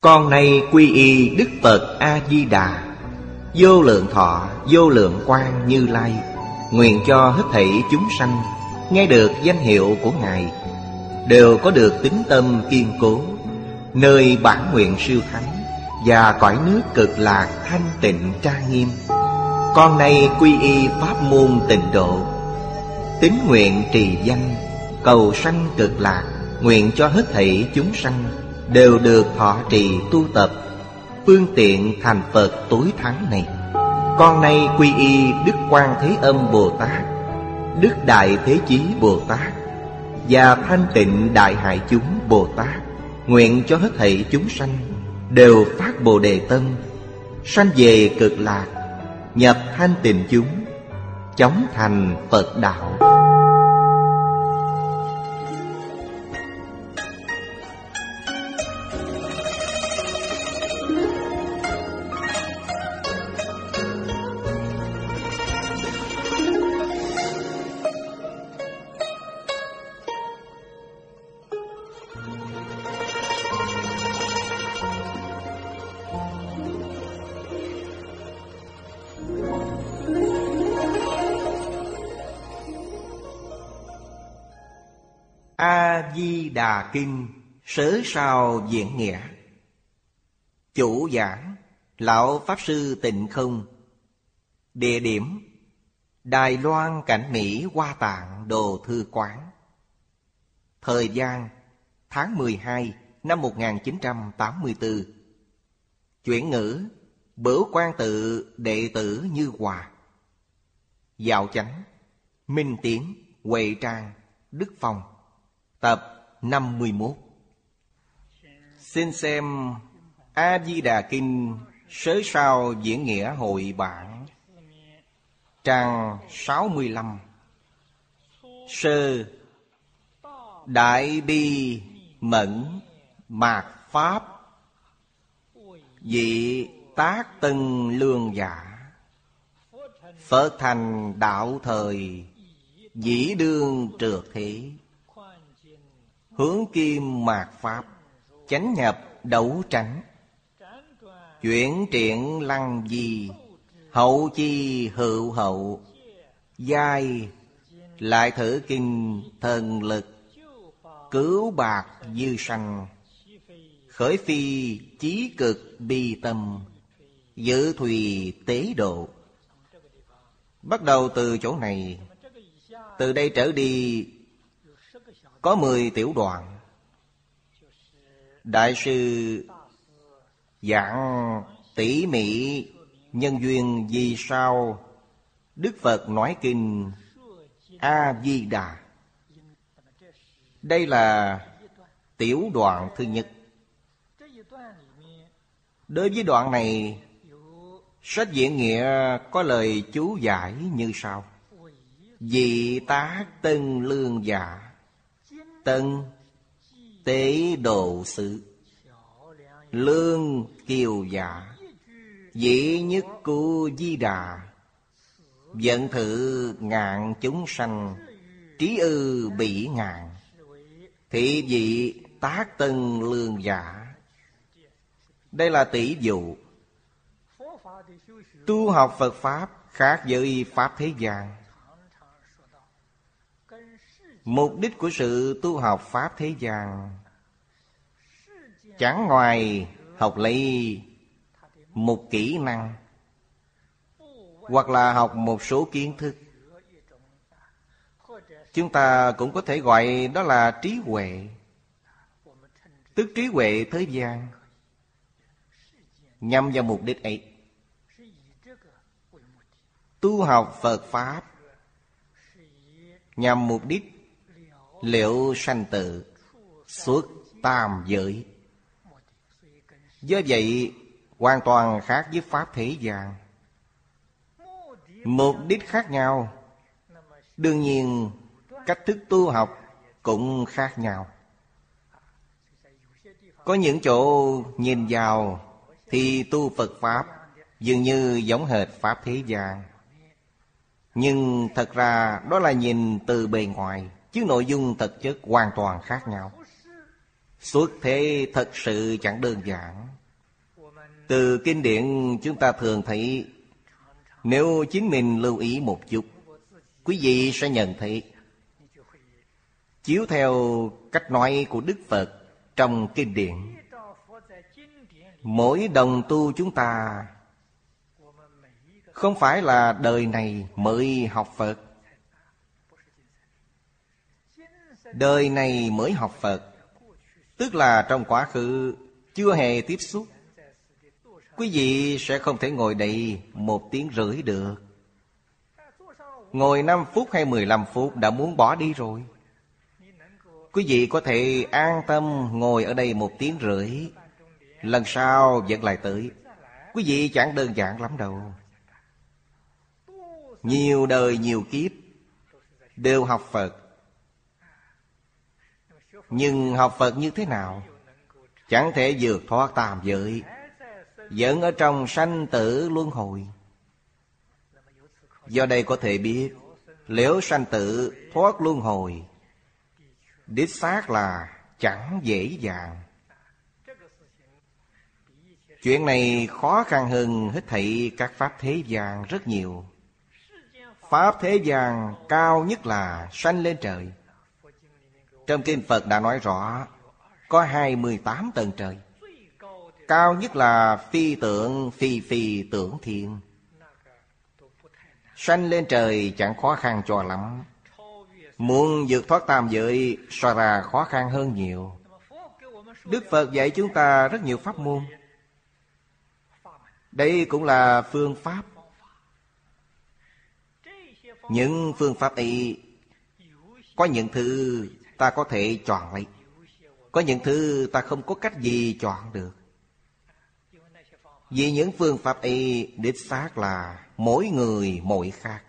Con nay quy y Đức Phật A-di-đà, vô lượng thọ vô lượng quang Như Lai. Nguyện cho hết thảy chúng sanh nghe được danh hiệu của Ngài đều có được tín tâm kiên cố, nơi bản nguyện siêu thắng và cõi nước cực lạc thanh tịnh trang nghiêm. Con nay quy y pháp môn Tịnh độ, tín nguyện trì danh cầu sanh cực lạc. Nguyện cho hết thảy chúng sanh đều được thọ trì tu tập phương tiện thành Phật tối thắng này. Con nay quy y Đức Quan Thế Âm Bồ Tát, Đức Đại Thế Chí Bồ Tát và Thanh Tịnh Đại Hải Chúng Bồ Tát. Nguyện cho hết thảy chúng sanh đều phát Bồ Đề tâm, sanh về cực lạc, nhập thanh tịnh chúng, chóng thành Phật đạo. A-di-đà Kinh Sớ Sao Diễn Nghĩa. Chủ giảng Lão Pháp Sư Tịnh Không. Địa điểm Đài Loan Cảnh Mỹ Hoa Tạng Đồ Thư Quán. Thời gian tháng 12 năm 1984. Chuyển ngữ Bửu Quan Tự đệ tử Như Hòa. Dạo Chánh Minh Tiến Huệ Trang Đức Phong. Tập 51. Xin xem A-di-đà Kinh Sớ Sao Diễn Nghĩa Hội Bản, trang 65. Sơ Đại Bi Mẫn Mạt Pháp, vị tác tân lương giả. Phật thành đạo thời, dĩ đương trượt thế. Hướng kim mạt Pháp, chánh nhập đấu tránh. Chuyển triện lăng di, hậu chi hữu hậu. Giai lại thử kinh thần lực, cứu bạc dư sanh. Khởi phi chí cực bi tâm, dự thùy tế độ. Bắt đầu từ chỗ này, từ đây trở đi có 10 tiểu đoạn. Đại sư giảng tỉ mỉ nhân duyên vì sao Đức Phật nói kinh A-di-đà. Đây là tiểu đoạn thứ nhất. Đối với đoạn này, sách Diễn Nghĩa có lời chú giải như sau: vị tác tân lương giả, tân tế độ sự, lương kiều giả, dĩ nhất cu di đà. Vận thử ngạn chúng sanh, trí ư bỉ ngạn. Thị vị tác tân lương giả. Đây là tỷ dụ. Tu học Phật Pháp khác với Pháp thế gian. Mục đích của sự tu học Pháp thế gian chẳng ngoài học lấy một kỹ năng, hoặc là học một số kiến thức. Chúng ta cũng có thể gọi đó là trí huệ, tức trí huệ thế gian. Nhằm vào mục đích ấy, tu học Phật Pháp nhằm mục đích liệu sanh tử, xuất tam giới. Do vậy hoàn toàn khác với Pháp thế gian. Mục đích khác nhau, đương nhiên cách thức tu học cũng khác nhau. Có những chỗ nhìn vào thì tu Phật Pháp dường như giống hệt Pháp thế gian, nhưng thật ra đó là nhìn từ bề ngoài, chứ nội dung thực chất hoàn toàn khác nhau. Xuất thế thật sự chẳng đơn giản. Từ kinh điển chúng ta thường thấy, nếu chính mình lưu ý một chút, quý vị sẽ nhận thấy, chiếu theo cách nói của Đức Phật trong kinh điển, mỗi đồng tu chúng ta không phải là đời này mới học Phật. Đời này mới học Phật, tức là trong quá khứ chưa hề tiếp xúc. Quý vị sẽ không thể ngồi đây 1 tiếng rưỡi được. Ngồi 5 phút hay 15 phút đã muốn bỏ đi rồi. Quý vị có thể an tâm ngồi ở đây 1 tiếng rưỡi, lần sau vẫn lại tới. Quý vị chẳng đơn giản lắm đâu. Nhiều đời nhiều kiếp đều học Phật. Nhưng học Phật như thế nào? Chẳng thể vượt thoát tam giới, vẫn ở trong sanh tử luân hồi. Do đây có thể biết, nếu sanh tử thoát luân hồi, đích xác là chẳng dễ dàng. Chuyện này khó khăn hơn hết thảy các pháp thế gian rất nhiều. Pháp thế gian cao nhất là sanh lên trời. Trong kinh Phật đã nói rõ, có 28 tầng trời. Cao nhất là phi tượng phi tưởng thiên. Sanh lên trời chẳng khó khăn cho lắm. Muốn vượt thoát tam giới so ra khó khăn hơn nhiều. Đức Phật dạy chúng ta rất nhiều pháp môn. Đây cũng là phương pháp. Những phương pháp ấy, có những thứ ta có thể chọn lấy, có những thứ ta không có cách gì chọn được. Vì những phương pháp ấy đích xác là mỗi người mỗi khác.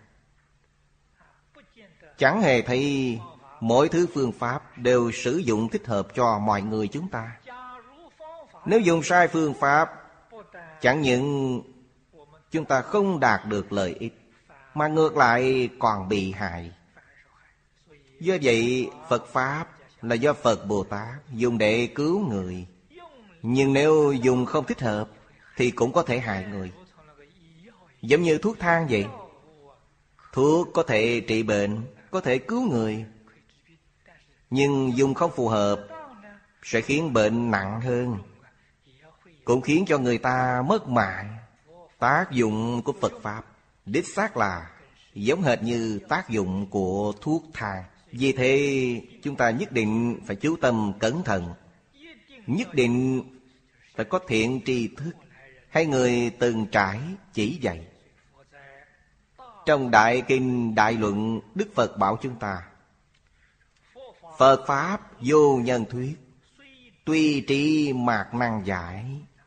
Chẳng hề thấy mỗi thứ phương pháp đều sử dụng thích hợp cho mọi người chúng ta. Nếu dùng sai phương pháp, chẳng những chúng ta không đạt được lợi ích, mà ngược lại còn bị hại. Do vậy, Phật Pháp là do Phật Bồ Tát dùng để cứu người. Nhưng nếu dùng không thích hợp thì cũng có thể hại người. Giống như thuốc thang vậy. Thuốc có thể trị bệnh, có thể cứu người, nhưng dùng không phù hợp sẽ khiến bệnh nặng hơn, cũng khiến cho người ta mất mạng. Tác dụng của Phật Pháp đích xác là giống hệt như tác dụng của thuốc thang. Vì thế chúng ta nhất định phải chú tâm cẩn thận, nhất định phải có thiện tri thức hay người từng trải chỉ dạy. Trong Đại Kinh Đại Luận, Đức Phật bảo chúng ta, Phật Pháp vô nhân thuyết, tuy trí mạc năng giải.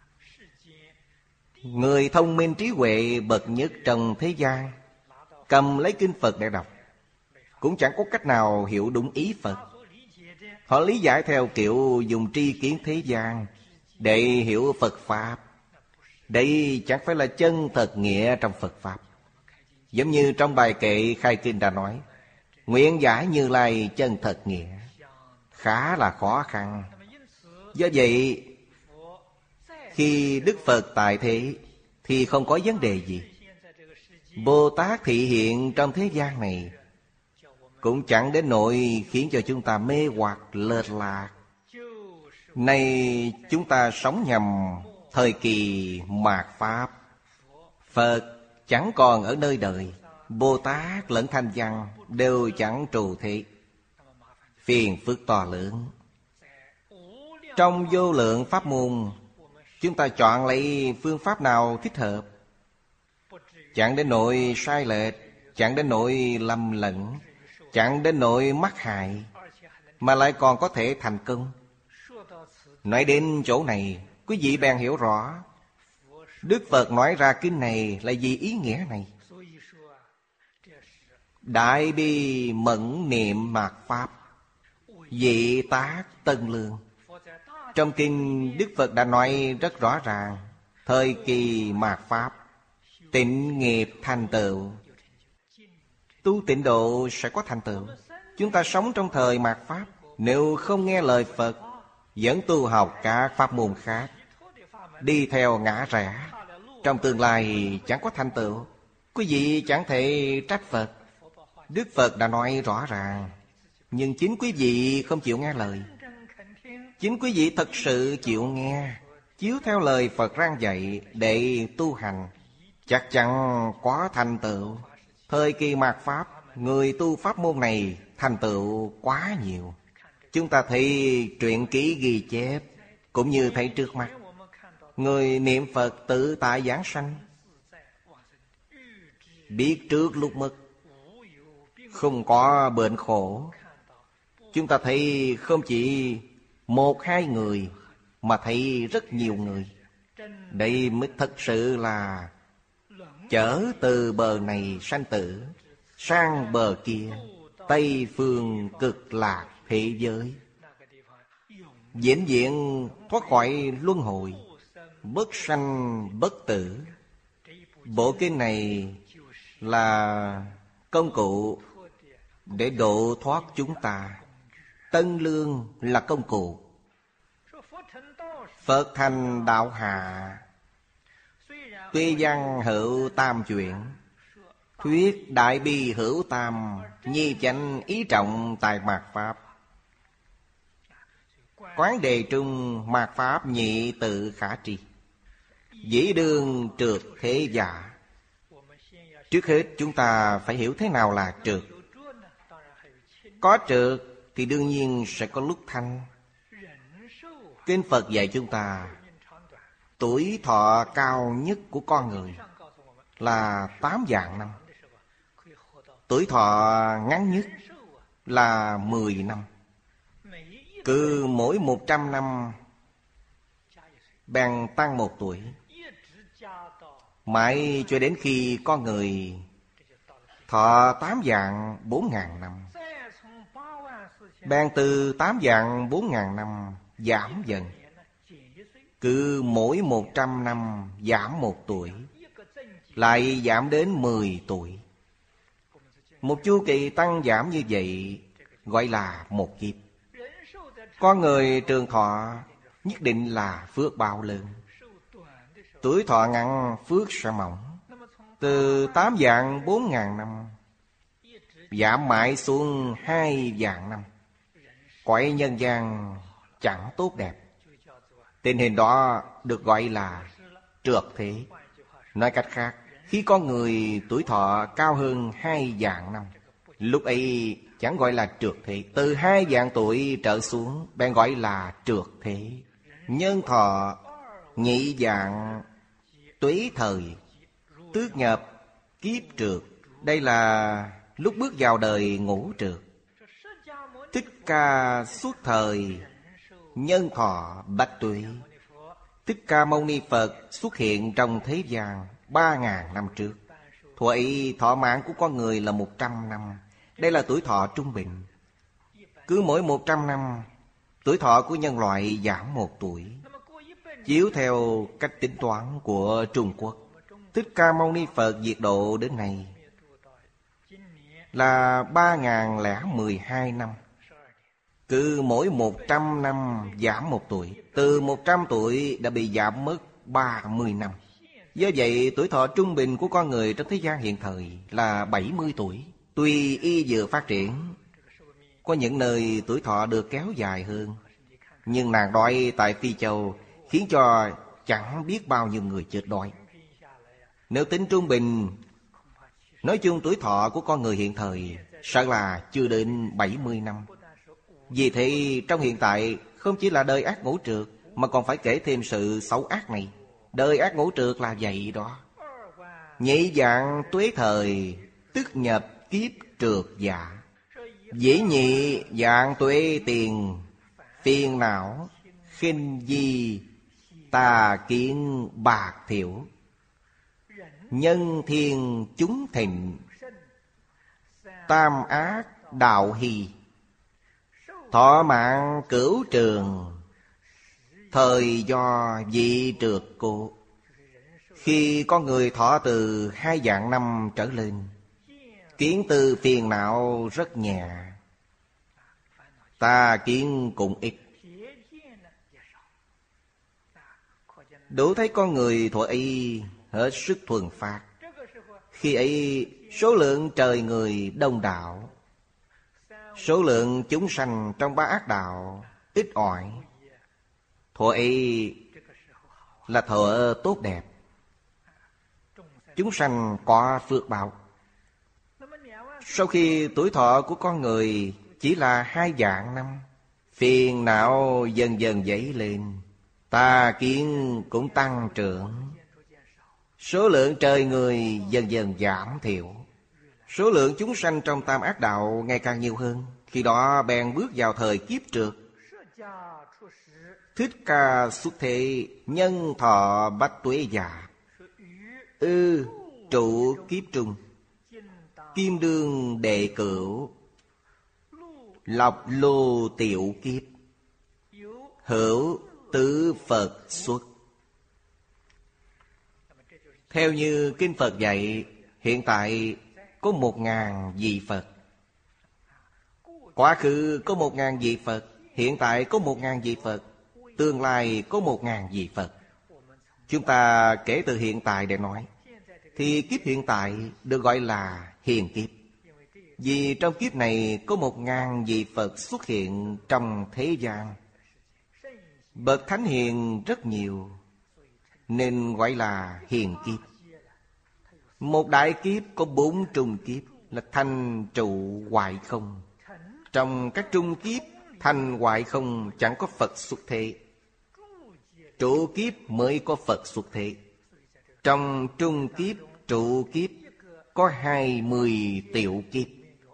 Người thông minh trí huệ bậc nhất trong thế gian cầm lấy kinh Phật để đọc, cũng chẳng có cách nào hiểu đúng ý Phật. Họ lý giải theo kiểu dùng tri kiến thế gian để hiểu Phật Pháp. Đây chẳng phải là chân thật nghĩa trong Phật Pháp. Giống như trong bài kệ khai kinh đã nói, nguyện giải Như Lai chân thật nghĩa, khá là khó khăn. Do vậy, khi Đức Phật tại thế thì không có vấn đề gì. Bồ Tát thị hiện trong thế gian này cũng chẳng đến nỗi khiến cho chúng ta mê hoặc lệch lạc. Nay chúng ta sống nhầm thời kỳ mạt Pháp. Phật chẳng còn ở nơi đời, Bồ Tát lẫn Thanh Văn đều chẳng trụ thế. Phiền phức to lớn. Trong vô lượng pháp môn, chúng ta chọn lấy phương pháp nào thích hợp, chẳng đến nỗi sai lệch, chẳng đến nỗi lầm lẫn, chẳng đến nỗi mắc hại, mà lại còn có thể thành công. Nói đến chỗ này, quý vị bèn hiểu rõ Đức Phật nói ra kinh này là vì ý nghĩa này. Đại bi mẫn niệm mạt Pháp, dị tác tân lương. Trong kinh Đức Phật đã nói rất rõ ràng, thời kỳ mạt Pháp, tịnh nghiệp thành tựu. Tu tịnh độ sẽ có thành tựu. Chúng ta sống trong thời mạt Pháp, nếu không nghe lời Phật, vẫn tu học các pháp môn khác, đi theo ngã rẽ, trong tương lai chẳng có thành tựu. Quý vị chẳng thể trách Phật. Đức Phật đã nói rõ ràng. Nhưng chính quý vị không chịu nghe lời. Chính quý vị thật sự chịu nghe, chiếu theo lời Phật rang dạy để tu hành, chắc chắn có thành tựu. Thời kỳ mạt Pháp, người tu pháp môn này thành tựu quá nhiều. Chúng ta thấy truyện ký ghi chép, cũng như thấy trước mắt. Người niệm Phật tự tại giảng sanh, biết trước lúc mất, không có bệnh khổ. Chúng ta thấy không chỉ một hai người, mà thấy rất nhiều người. Đây mới thật sự là chở từ bờ này sanh tử sang bờ kia, Tây phương cực lạc thế giới, vĩnh viễn thoát khỏi luân hồi, bất sanh bất tử. Bộ kinh này là công cụ để độ thoát chúng ta. Tân lương là công cụ. Phật thành đạo hạ, tuy văn hữu tam chuyển, thuyết đại bi hữu tam, nhi chánh ý trọng tại mạt Pháp. Quán đề trung mạt Pháp nhị tự khả tri, dĩ đương trượt thế giả. Trước hết chúng ta phải hiểu thế nào là trượt. Có trượt thì đương nhiên sẽ có lúc thanh. Kinh Phật dạy chúng ta tuổi thọ cao nhất của con người là 8 vạn năm. Tuổi thọ ngắn nhất là 10 năm. Cứ mỗi 100 năm bèn tăng 1 tuổi, mãi cho đến khi con người thọ 8 vạn 4 ngàn năm, bèn từ 8 vạn 4 ngàn năm giảm dần. Cứ mỗi 100 năm giảm 1 tuổi, lại giảm đến 10 tuổi. Một chu kỳ tăng giảm như vậy gọi là một kiếp. Con người trường thọ nhất định là phước báo lớn. Tuổi thọ ngắn phước sẽ mỏng. Từ 8 vạn 4 ngàn năm giảm mãi xuống 2 vạn năm. Cõi nhân gian chẳng tốt đẹp. Tình hình đó được gọi là trượt thế. Nói cách khác, khi con người tuổi thọ cao hơn 2 vạn năm, lúc ấy chẳng gọi là trượt thế. Từ 2 vạn tuổi trở xuống bèn gọi là trượt thế. Nhân thọ nhị vạn tuế thời, tước nhập kiếp trượt. Đây là lúc bước vào đời ngũ trượt. Thích Ca suốt thời nhân thọ bách tuế. Thích Ca Mâu Ni Phật xuất hiện trong thế gian 3.000 năm trước. Thuở ấy thọ mạng của con người là 100 năm. Đây là tuổi thọ trung bình. Cứ mỗi 100 năm, tuổi thọ của nhân loại giảm 1 tuổi. Chiếu theo cách tính toán của Trung Quốc, Thích Ca Mâu Ni Phật diệt độ đến nay là 3.012 năm. Cứ mỗi 100 năm giảm 1 tuổi. Từ 100 tuổi đã bị giảm mất 30 năm. Do vậy tuổi thọ trung bình của con người trong thế gian hiện thời là 70 tuổi. Tuy y dược phát triển, có những nơi tuổi thọ được kéo dài hơn, nhưng nạn đói tại Phi Châu khiến cho chẳng biết bao nhiêu người chết đói. Nếu tính trung bình, nói chung tuổi thọ của con người hiện thời sợ là chưa đến 70 năm. Vì thế trong hiện tại không chỉ là đời ác ngũ trượt, mà còn phải kể thêm sự xấu ác này. Đời ác ngũ trượt là vậy đó. Nhị vạn tuế thời, tức nhập kiếp trượt giả. Dĩ nhị vạn tuế tiền, phiền não khinh di, tà kiến bạc thiểu. Nhân thiên chúng thịnh, tam ác đạo hì. Thọ mạng cửu trường, thời do vị trượt cố. Khi con người thọ từ 2 vạn năm trở lên, kiến tư phiền não rất nhẹ, tà kiến cũng ít. đủ thấy con người thuở ấy hết sức thuần phát. Khi ấy số lượng trời người đông đảo, số lượng chúng sanh trong ba ác đạo ít ỏi. Thuở ấy là thuở tốt đẹp, chúng sanh có phước báo. Sau khi tuổi thọ của con người chỉ là 2 vạn năm, phiền não dần dần dấy lên, tà kiến cũng tăng trưởng, số lượng trời người dần dần giảm thiểu, số lượng chúng sanh trong tam ác đạo ngày càng nhiều hơn. Khi đó bèn bước vào thời kiếp trượt. Thích Ca xuất thế, nhân thọ bách tuế già, trụ kiếp trung, kim đương đệ cửu, lọc lô tiểu kiếp, hữu tứ Phật xuất. Theo như Kinh Phật dạy, hiện tại có 1000 vị Phật. Quá khứ có 1000 vị Phật, hiện tại có 1000 vị Phật, tương lai có 1000 vị Phật. Chúng ta kể từ hiện tại để nói, thì kiếp hiện tại được gọi là hiền kiếp. Vì trong kiếp này có 1000 vị Phật xuất hiện trong thế gian. Bậc thánh hiền rất nhiều, nên gọi là hiền kiếp. Một đại kiếp có 4 trung kiếp, là thành trụ hoại không. Trong các trung kiếp thành hoại không chẳng có Phật xuất thế, trụ kiếp mới có Phật xuất thế. Trong trung kiếp, trụ kiếp có 20 tiểu kiếp.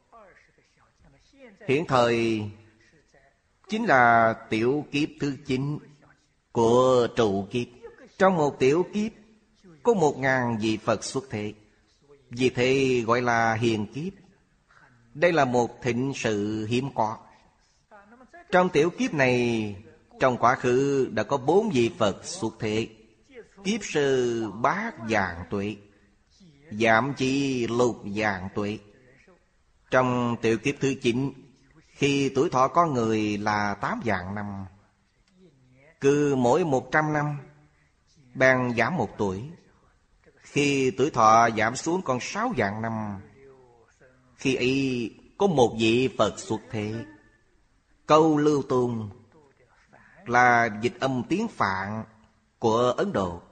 Hiện thời chính là tiểu kiếp thứ 9 của trụ kiếp. Trong một tiểu kiếp có 1000 vị Phật xuất thế, vì thế gọi là hiền kiếp. Đây là một thịnh sự hiếm có. Trong tiểu kiếp này, trong quá khứ đã có 4 vị Phật xuất thế. Kiếp sư bát vạn tuệ, giảm chỉ lục vạn tuệ. Trong tiểu kiếp thứ 9, khi tuổi thọ con người là 8 vạn năm, cứ mỗi 100 năm bèn giảm 1 tuổi. Khi tuổi thọ giảm xuống còn 6 vạn năm, khi ấy có một vị Phật xuất thế. Câu Lưu Tôn là dịch âm tiếng Phạn của Ấn Độ.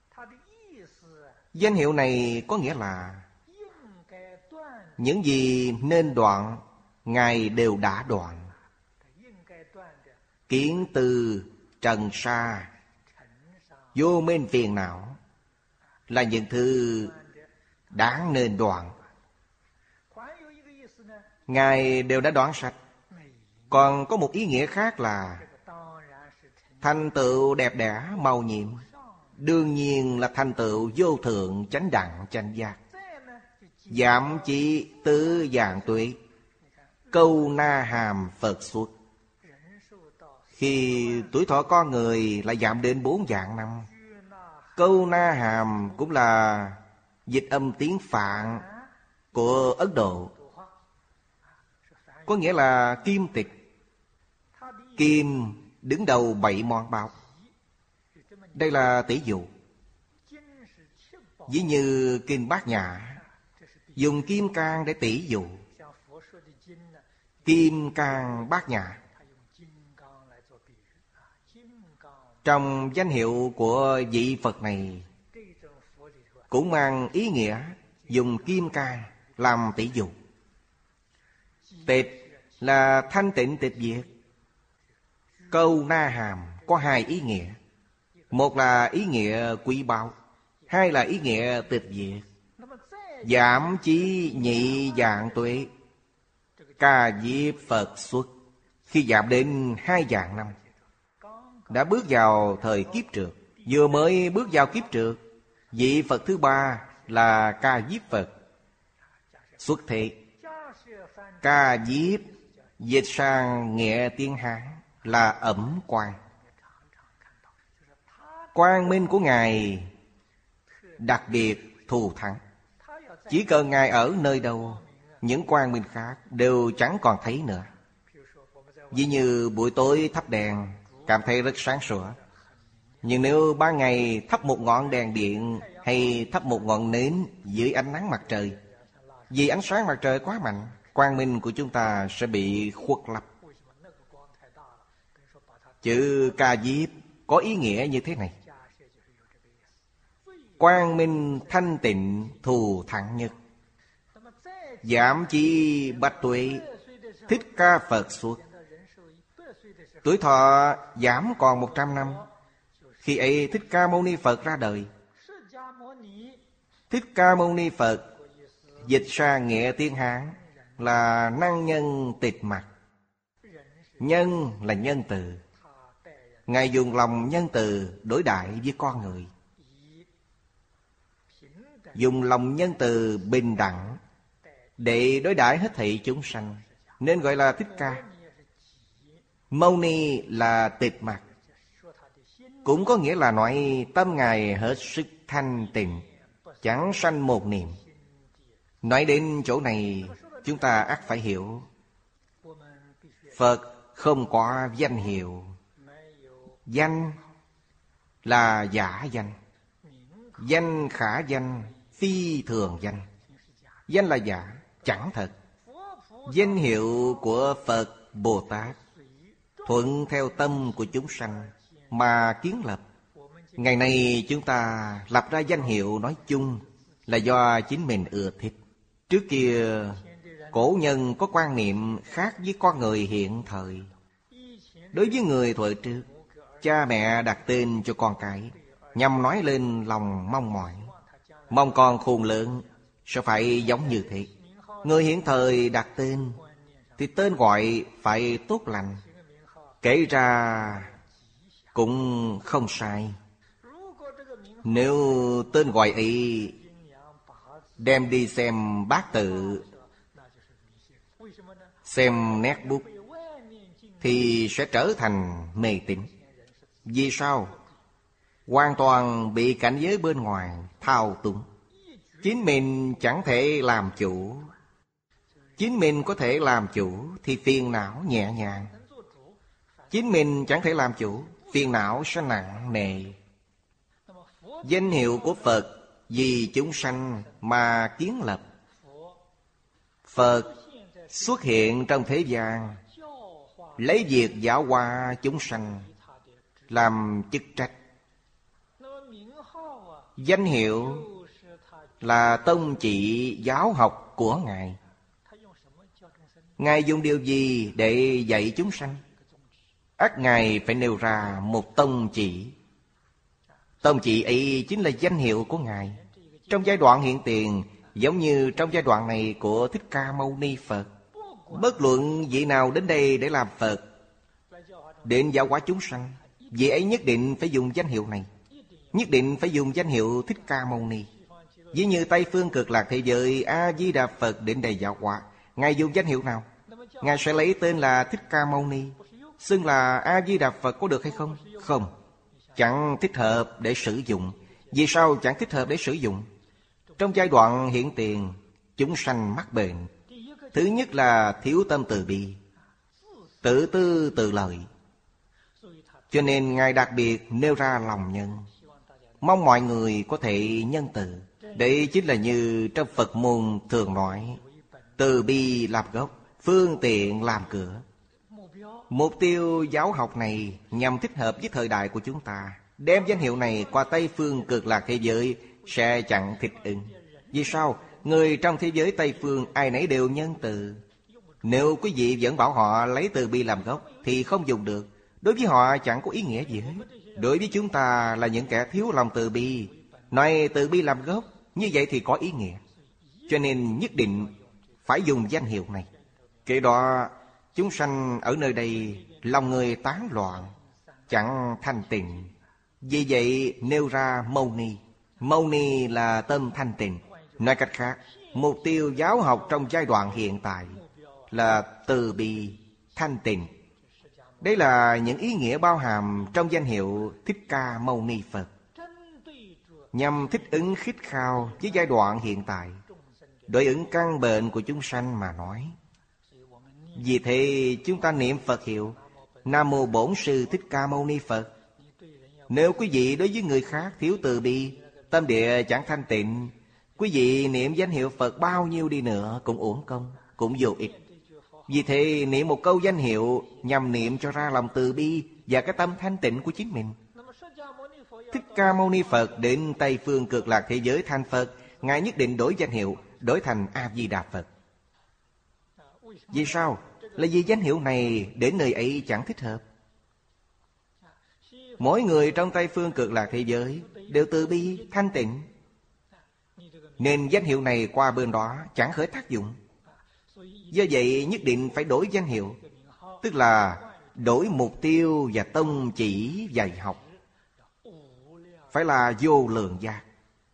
Danh hiệu này có nghĩa là những gì nên đoạn, Ngài đều đã đoạn. Kiến từ trần sa, vô minh phiền não là những thứ đáng nên đoạn, Ngài đều đã đoạn sạch. Còn có một ý nghĩa khác là thành tựu đẹp đẽ màu nhiệm, đương nhiên là thành tựu vô thượng chánh đẳng chánh giác. Giảm chỉ tứ vạn tuệ, câu na hàm Phật xuất. Khi tuổi thọ con người lại giảm đến 4 vạn năm. Câu na hàm cũng là dịch âm tiếng Phạn của Ấn Độ, có nghĩa là kim tịch. Kim đứng đầu 7 món bảo. Đây là tỷ dụ. Ví như Kinh Bát Nhã dùng kim cang để tỷ dụ. Kim cang Bát Nhã. Trong danh hiệu của vị Phật này cũng mang ý nghĩa dùng kim cang làm tỷ dụ. Tịch là thanh tịnh tịch diệt. Câu na hàm có 2 ý nghĩa. Một là ý nghĩa quý báu, 2 là ý nghĩa tịch diệt. Giảm chí nhị vạn tuệ, ca diếp Phật xuất. Khi giảm đến 2 vạn năm, đã bước vào thời kiếp trượt. Vừa mới bước vào kiếp trượt, vị Phật thứ 3 là ca diếp Phật xuất thế. Ca diếp dịch sang nghĩa tiếng Hán là ẩm quang. Quang minh của Ngài đặc biệt thù thắng. Chỉ cần Ngài ở nơi đâu, những quang minh khác đều chẳng còn thấy nữa. Ví như buổi tối thắp đèn, cảm thấy rất sáng sủa. Nhưng nếu ban ngày thắp một ngọn đèn điện hay thắp một ngọn nến dưới ánh nắng mặt trời, vì ánh sáng mặt trời quá mạnh, quang minh của chúng ta sẽ bị khuất lấp. Chữ ca diếp có ý nghĩa như thế này: quang minh thanh tịnh thù thắng nhất. Giảm chi bạch tuệ, Thích Ca Phật xuất. Tuổi thọ giảm còn 100 năm. Khi ấy Thích Ca Mâu Ni Phật ra đời. Thích Ca Mâu Ni Phật dịch sang nghĩa tiếng Hán là năng nhân tịch mặc. Nhân là nhân từ. Ngài dùng lòng nhân từ đối đãi với con người, dùng lòng nhân từ bình đẳng để đối đãi hết thảy chúng sanh, nên gọi là Thích Ca. Mâu Ni là tịch mặc, cũng có nghĩa là nói tâm Ngài hết sức thanh tịnh, chẳng sanh một niệm. Nói đến chỗ này, chúng ta ắt phải hiểu Phật không có danh hiệu. Danh là giả danh, danh khả danh, phi thường danh. Danh là giả, chẳng thật. Danh hiệu của Phật Bồ Tát thuận theo tâm của chúng sanh mà kiến lập. Ngày nay chúng ta lập ra danh hiệu nói chung là do chính mình ưa thích. Trước kia cổ nhân có quan niệm khác với con người hiện thời. Đối với người thuở trước, cha mẹ đặt tên cho con cái nhằm nói lên lòng mong mỏi, mong con khôn lớn sẽ phải giống như thế. Người hiện thời đặt tên thì tên gọi phải tốt lành, kể ra cũng không sai. Nếu tên gọi ấy đem đi xem bát tự, xem nét bút, thì sẽ trở thành mê tín. Vì sao? Hoàn toàn bị cảnh giới bên ngoài thao túng. Chính mình chẳng thể làm chủ. Chính mình có thể làm chủ thì phiền não nhẹ nhàng. Chính mình chẳng thể làm chủ, phiền não sẽ nặng nề. Danh hiệu của Phật vì chúng sanh mà kiến lập. Phật xuất hiện trong thế gian, lấy việc giáo hóa chúng sanh làm chức trách. Danh hiệu là tông chỉ giáo học của Ngài. Ngài dùng điều gì để dạy chúng sanh? Ắt Ngài phải nêu ra một tông chỉ. Tông chỉ ấy chính là danh hiệu của Ngài. Trong giai đoạn hiện tiền, giống như trong giai đoạn này của Thích Ca Mâu Ni Phật, bất luận vị nào đến đây để làm Phật, đến giáo hóa chúng sanh, vị ấy nhất định phải dùng danh hiệu này, nhất định phải dùng danh hiệu Thích Ca Mâu Ni. Ví như Tây Phương Cực Lạc thế giới A Di Đà Phật đến đây giáo hóa, Ngài dùng danh hiệu nào? Ngài sẽ lấy tên là Thích Ca Mâu Ni. Xưng là A Di Đà Phật có được hay không? Không, chẳng thích hợp để sử dụng. Vì sao chẳng thích hợp để sử dụng? Trong giai đoạn hiện tiền, chúng sanh mắc bệnh. Thứ nhất là thiếu tâm từ bi, tự tư tự lợi. Cho nên Ngài đặc biệt nêu ra lòng nhân, mong mọi người có thể nhân từ. Đây chính là như trong Phật môn thường nói, từ bi làm gốc, phương tiện làm cửa. Mục tiêu giáo học này nhằm thích hợp với thời đại của chúng ta. Đem danh hiệu này qua Tây Phương Cực Lạc thế giới sẽ chẳng thích ứng. Vì sao? Người trong thế giới Tây Phương ai nấy đều nhân từ. Nếu quý vị vẫn bảo họ lấy từ bi làm gốc thì không dùng được. Đối với họ chẳng có ý nghĩa gì hết. Đối với chúng ta là những kẻ thiếu lòng từ bi, nói từ bi làm gốc, như vậy thì có ý nghĩa. Cho nên nhất định phải dùng danh hiệu này. Kể đó chúng sanh ở nơi đây lòng người tán loạn, chẳng thanh tịnh. Vì vậy nêu ra Mâu Ni. Mâu Ni là tâm thanh tịnh. Nói cách khác, mục tiêu giáo học trong giai đoạn hiện tại là từ bi, thanh tịnh. Đây là những ý nghĩa bao hàm trong danh hiệu Thích Ca Mâu Ni Phật, nhằm thích ứng khít khao với giai đoạn hiện tại, đối ứng căn bệnh của chúng sanh mà nói. Vì thế chúng ta niệm Phật hiệu Nam Mô Bổn Sư Thích Ca Mâu Ni Phật. Nếu quý vị đối với người khác thiếu từ bi, tâm địa chẳng thanh tịnh, quý vị niệm danh hiệu Phật bao nhiêu đi nữa cũng uổng công, cũng vô ích. Vì thế niệm một câu danh hiệu nhằm niệm cho ra lòng từ bi và cái tâm thanh tịnh của chính mình. Thích Ca Mâu Ni Phật đến Tây Phương Cực Lạc thế giới thành Phật, Ngài nhất định đổi danh hiệu, đổi thành A Di Đà Phật. Vì sao? Là vì danh hiệu này đến nơi ấy chẳng thích hợp. Mỗi người trong Tây Phương Cực Lạc thế giới đều từ bi, thanh tịnh, nên danh hiệu này qua bên đó chẳng khởi tác dụng. Do vậy nhất định phải đổi danh hiệu, tức là đổi mục tiêu và tông chỉ dạy học, phải là vô lượng giác.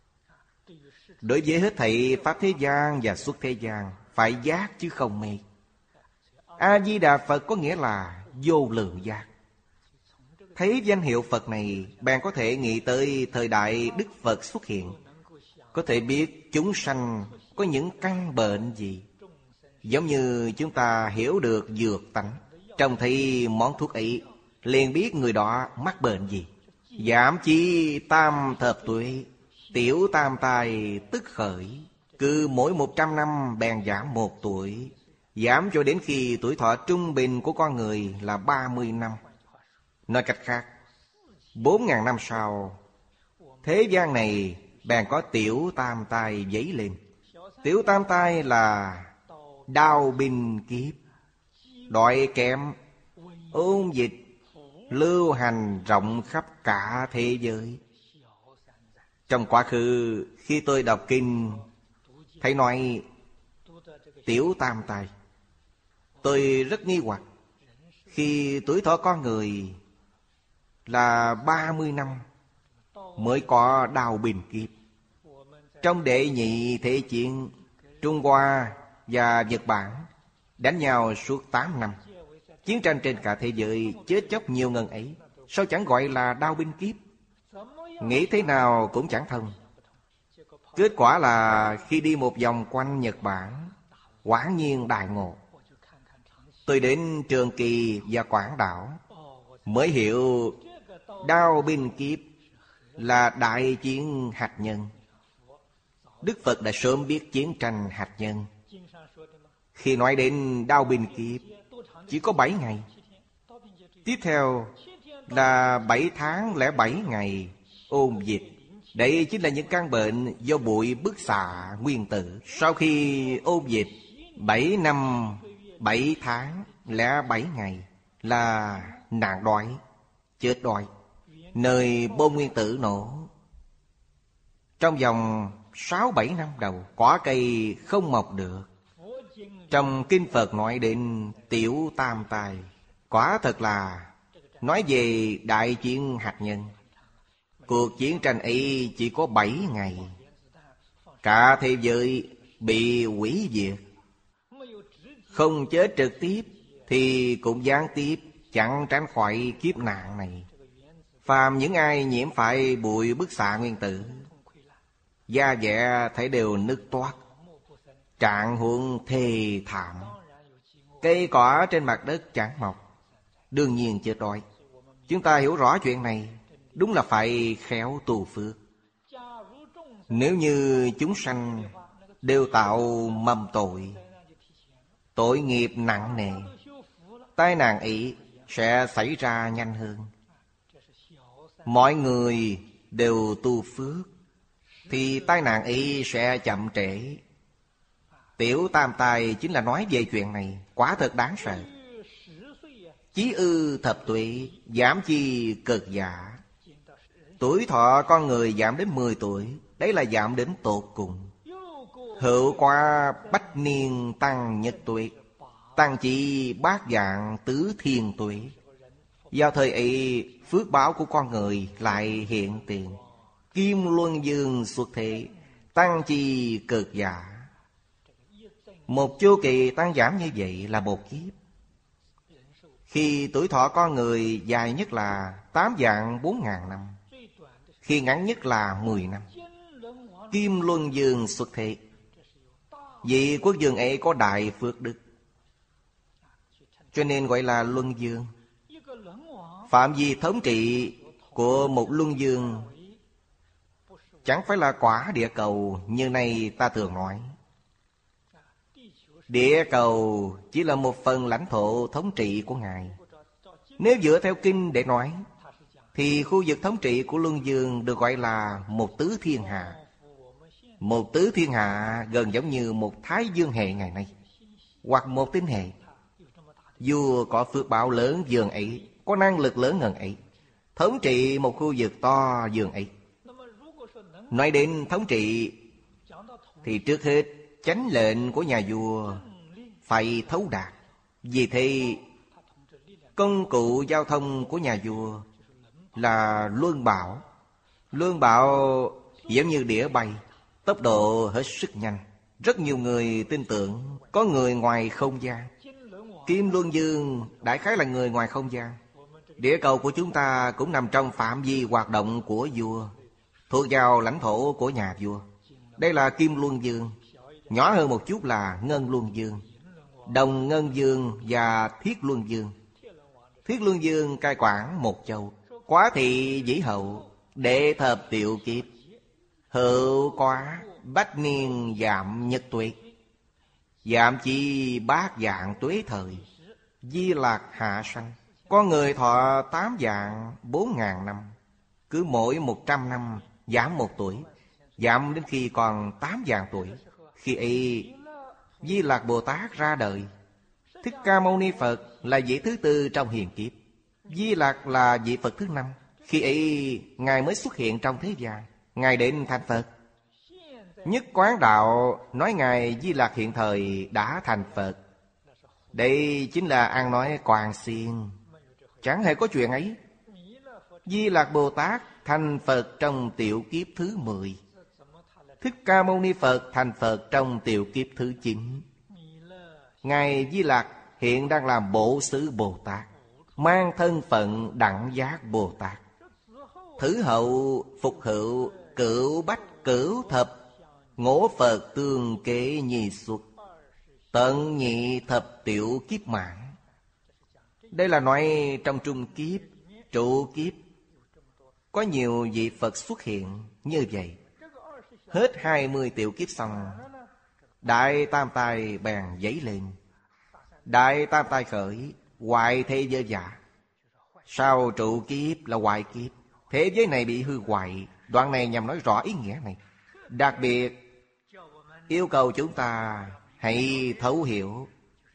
Đối với hết thảy pháp thế gian và xuất thế gian, phải giác chứ không mê. A-di-đà Phật có nghĩa là vô lượng giác. Thấy danh hiệu Phật này, bạn có thể nghĩ tới thời đại Đức Phật xuất hiện, có thể biết chúng sanh có những căn bệnh gì. Giống như chúng ta hiểu được dược tánh, trông thấy món thuốc ấy liền biết người đó mắc bệnh gì. Giảm chi tam thập tuệ, tiểu tam tài tức khởi. Cứ mỗi 100 năm bèn giảm 1 tuổi, giảm cho đến khi tuổi thọ trung bình của con người là 30 năm. Nói cách khác, 4.000 năm sau, thế gian này bèn có tiểu tam tai dấy lên. Tiểu tam tai là đau binh kiếp, đói kém, ôn dịch, lưu hành rộng khắp cả thế giới. Trong quá khứ, khi tôi đọc kinh, thấy nói tiểu tam tai, tôi rất nghi hoặc. Khi tuổi thọ con người là 30 năm mới có đau bình kiếp. Trong đệ nhị thế chiến, Trung Hoa và Nhật Bản đánh nhau suốt 8 năm. Chiến tranh trên cả thế giới chết chóc nhiều ngần ấy, sao chẳng gọi là đau binh kiếp? Nghĩ thế nào cũng chẳng thông. Kết quả là khi đi một vòng quanh Nhật Bản, quả nhiên đại ngộ. Tôi đến Trường Kỳ và Quảng Đảo mới hiểu đau binh kiếp là đại chiến hạt nhân. Đức Phật đã sớm biết chiến tranh hạt nhân. Khi nói đến đau binh kiếp, chỉ có 7 ngày. Tiếp theo là 7 tháng lẻ 7 ngày ôn dịch. Đây chính là những căn bệnh do bụi bức xạ nguyên tử. Sau khi ôn dịch 7 năm 7 tháng lẻ 7 ngày là nạn đói, chết đói. Nơi bom nguyên tử nổ. Trong vòng 6-7 năm đầu, quả cây không mọc được. Trong kinh Phật nói đến tiểu tam tài, quả thật là nói về đại chiến hạt nhân. Cuộc chiến tranh ấy chỉ có 7 ngày, cả thế giới bị hủy diệt. Không chết trực tiếp thì cũng gián tiếp chẳng tránh khỏi kiếp nạn này. Phàm những ai nhiễm phải bụi bức xạ nguyên tử, da dẻ thấy đều nứt toát, trạng huống thê thảm. Cây cỏ trên mặt đất chẳng mọc, đương nhiên chết đói. Chúng ta hiểu rõ chuyện này, đúng là phải khéo tu phước. Nếu như chúng sanh đều tạo mầm tội, tội nghiệp nặng nề, tai nạn ấy sẽ xảy ra nhanh hơn. Mọi người đều tu phước thì tai nạn ấy sẽ chậm trễ. Tiểu tam tài chính là nói về chuyện này, quả thật đáng sợ. Chí ư thập tuệ, giảm chi cực giả. Tuổi thọ con người giảm đến 10 tuổi, đấy là giảm đến tột cùng. Hữu qua bách niên tăng nhật tuệ, tăng chỉ bát dạng tứ thiên tuệ. Vào thời ấy, phước báo của con người lại hiện tiền. Kim luân dương xuất thế, tăng chi cực giả. Một chu kỳ tăng giảm như vậy là một kiếp. Khi tuổi thọ con người dài nhất là 8 vạn 4.000 năm, khi ngắn nhất là 10 năm. Kim luân dương xuất thế, vị quốc vương ấy có đại phước đức, cho nên gọi là luân dương. Phạm vi thống trị của một luân dương chẳng phải là quả địa cầu như nay ta thường nói. Địa cầu chỉ là một phần lãnh thổ thống trị của Ngài. Nếu dựa theo kinh để nói, thì khu vực thống trị của luân dương được gọi là một tứ thiên hạ. Một tứ thiên hạ gần giống như một thái dương hệ ngày nay, hoặc một tinh hệ. Vua có phước báo lớn dường ấy, có năng lực lớn ngần ấy, thống trị một khu vực to dường ấy. Nói đến thống trị thì trước hết chánh lệnh của nhà vua phải thấu đạt. Vì thế công cụ giao thông của nhà vua là luân bảo. Luân bảo giống như đĩa bay, tốc độ hết sức nhanh. Rất nhiều người tin tưởng có người ngoài không gian. Kim luân dương đại khái là người ngoài không gian. Địa cầu của chúng ta cũng nằm trong phạm vi hoạt động của vua, thuộc vào lãnh thổ của nhà vua. Đây là kim luân dương. Nhỏ hơn một chút là ngân luân dương, đồng ngân dương và thiết luân dương. Thiết luân dương cai quản một châu. Quá thị dĩ hậu, đệ thập tiểu kiếp, hữu quá bách niên giảm nhất tuế. Giảm chi bát dạng tuế thời, Di Lạc hạ sanh. Con người thọ 8 dạng 4.000 năm. Cứ mỗi 100 năm giảm 1 tuổi, giảm đến khi còn 8 dạng tuổi. Khi ấy Di Lạc Bồ Tát ra đời. Thích Ca Mâu Ni Phật là vị thứ tư trong hiền kiếp. Di Lạc là vị Phật thứ 5. Khi ấy Ngài mới xuất hiện trong thế gian. Ngài đến thành Phật. Nhất Quán Đạo nói Ngài Di Lạc hiện thời đã thành Phật. Đây chính là ăn nói quàng xiên, chẳng hề có chuyện ấy. Di Lạc Bồ Tát thành Phật trong tiểu kiếp thứ 10. Thích Ca Mâu Ni Phật thành Phật trong tiểu kiếp thứ 9. Ngài Di Lạc hiện đang làm Bổ Xứ Bồ Tát, mang thân phận Đẳng Giác Bồ Tát. Thứ hậu phục hữu, cửu bách cửu thập, ngũ Phật tương kế nhi xuất, tận nhị thập tiểu kiếp mãn. Đây là nói trong trung kiếp, trụ kiếp có nhiều vị Phật xuất hiện như vậy. Hết 20 tiểu kiếp xong, Đại Tam Tai bèn dấy lên. Đại Tam Tai khởi, hoại thế giới giả. Sau trụ kiếp là hoại kiếp, thế giới này bị hư hoại. Đoạn này nhằm nói rõ ý nghĩa này. Đặc biệt yêu cầu chúng ta hãy thấu hiểu.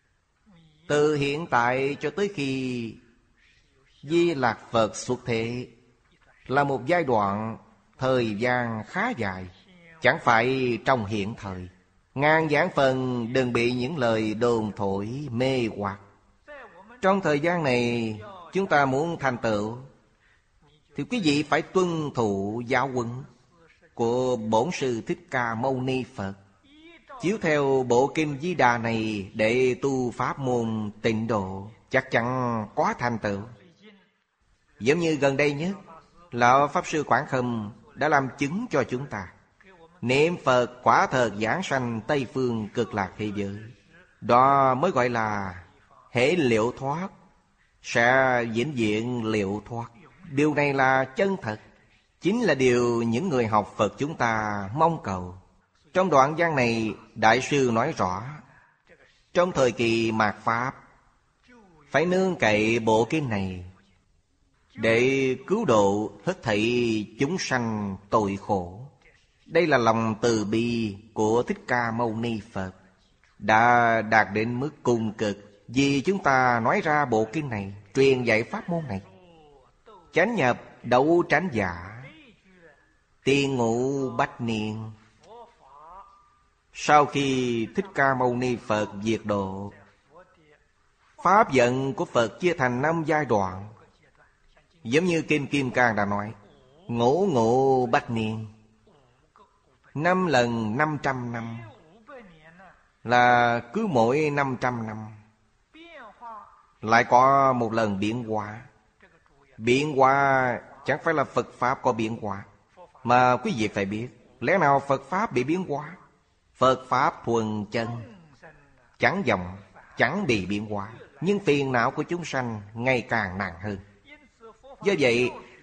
Từ hiện tại cho tới khi Di Lạc Phật xuất thế là một giai đoạn thời gian khá dài, chẳng phải trong hiện thời. Ngàn vạn phần đừng bị những lời đồn thổi mê hoặc. Trong thời gian này chúng ta muốn thành tựu thì quý vị phải tuân thủ giáo huấn của Bổn Sư Thích Ca Mâu Ni Phật, chiếu theo bộ kinh Di Đà này để tu pháp môn tịnh độ, chắc chắn có thành tựu. Giống như gần đây nhất, Lão Pháp Sư Quảng Khâm đã làm chứng cho chúng ta. Niệm Phật quả thật giảng sanh Tây Phương Cực Lạc thế giới. Đó mới gọi là hễ liệu thoát sẽ vĩnh viễn liệu thoát. Điều này là chân thật, chính là điều những người học Phật chúng ta mong cầu. Trong đoạn văn này, Đại sư nói rõ, trong thời kỳ mạt Pháp phải nương cậy bộ kinh này để cứu độ hết thảy chúng sanh tội khổ. Đây là lòng từ bi của Thích Ca Mâu Ni Phật đã đạt đến mức cùng cực, vì chúng ta nói ra bộ kinh này, truyền dạy pháp môn này. Chánh nhập đấu tránh giả, tiên ngũ bách niên. Sau khi Thích Ca Mâu Ni Phật diệt độ, pháp vận của Phật chia thành 5 giai đoạn. Giống như Kinh Kim Cang đã nói, ngũ ngũ bách niên, 5 lần 500 năm, là cứ mỗi 500 năm lại có một lần biến hóa. Biến hóa chẳng phải là Phật Pháp có biến hóa, mà quý vị phải biết, lẽ nào Phật Pháp bị biến hóa? Phật Pháp thuần chân, chẳng vọng, chẳng bị biến hóa, nhưng phiền não của chúng sanh ngày càng nặng hơn. Do vậy,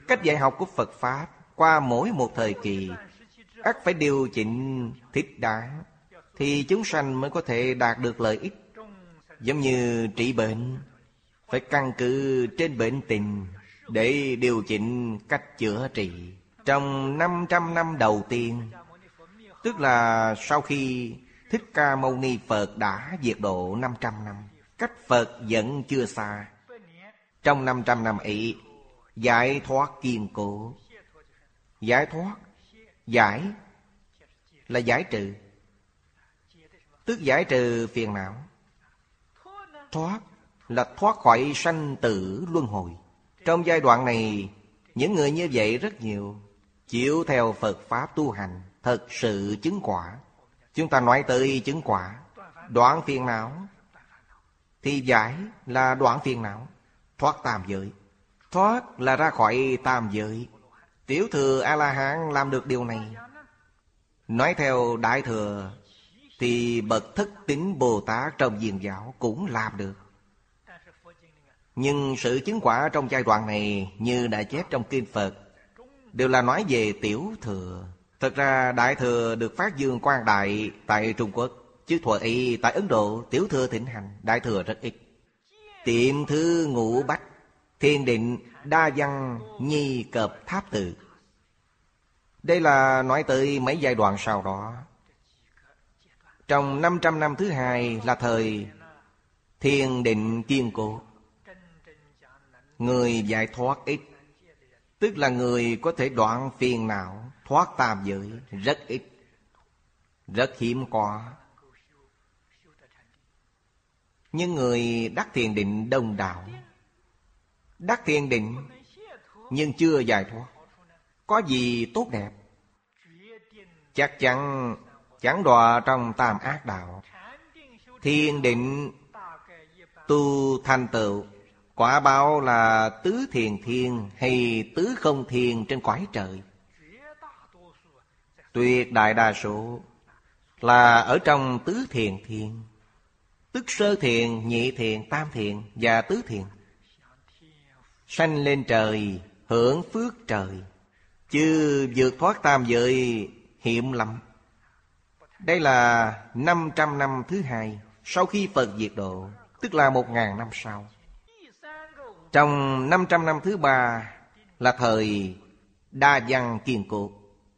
Cách dạy học của Phật Pháp qua mỗi một thời kỳ ắt phải điều chỉnh thích đáng, thì chúng sanh mới có thể đạt được lợi ích. Giống như trị bệnh, phải căn cứ trên bệnh tình để điều chỉnh cách chữa trị. Trong 500 năm đầu tiên, tức là sau khi Thích Ca Mâu Ni Phật đã diệt độ 500 năm, cách Phật vẫn chưa xa. Trong 500 năm ấy, giải thoát kiên cố. Giải thoát, giải là giải trừ, tức giải trừ phiền não. Thoát là thoát khỏi sanh tử luân hồi. Trong giai đoạn này, những người như vậy rất nhiều, chịu theo Phật Pháp tu hành, thật sự chứng quả. Chúng ta nói tới chứng quả, đoạn phiền não, thì giải là đoạn phiền não, thoát tam giới. Thoát là ra khỏi tam giới. Tiểu thừa A-la-hán làm được điều này. Nói theo Đại thừa thì bậc Thất Tín Bồ Tát trong Diền giáo cũng làm được. Nhưng sự chứng quả trong giai đoạn này, như đã chép trong Kinh Phật, đều là nói về tiểu thừa. Thật ra Đại thừa được phát dương quang đại tại Trung Quốc, chứ thuở ấy tại Ấn Độ tiểu thừa thịnh hành, Đại thừa rất ít. Tiệm thứ ngũ bách, thiền định, đa văn, nhi cập tháp tự. Đây là nói tới mấy giai đoạn sau đó. Trong 500 năm thứ hai là thời thiền định kiên cố. Người giải thoát ít, tức là người có thể đoạn phiền não, thoát tam giới rất ít, rất hiếm có. Nhưng người đắc thiền định đông đảo. Đắc thiền định nhưng chưa giải thoát, có gì tốt đẹp? Chắc chắn chẳng đọa trong tam ác đạo. Thiền định tu thành tựu, quả báo là tứ thiền thiên hay tứ không thiền trên cõi trời. Tuyệt đại đa số là ở trong tứ thiền thiên, tức sơ thiền, nhị thiền, tam thiền và tứ thiền. Sanh lên trời, hưởng phước trời, chứ vượt thoát tam giới hiểm lắm. Đây là 500 năm thứ hai sau khi Phật diệt độ, tức là 1000 năm sau. Trong 500 năm thứ ba là thời đa văn kiên cố,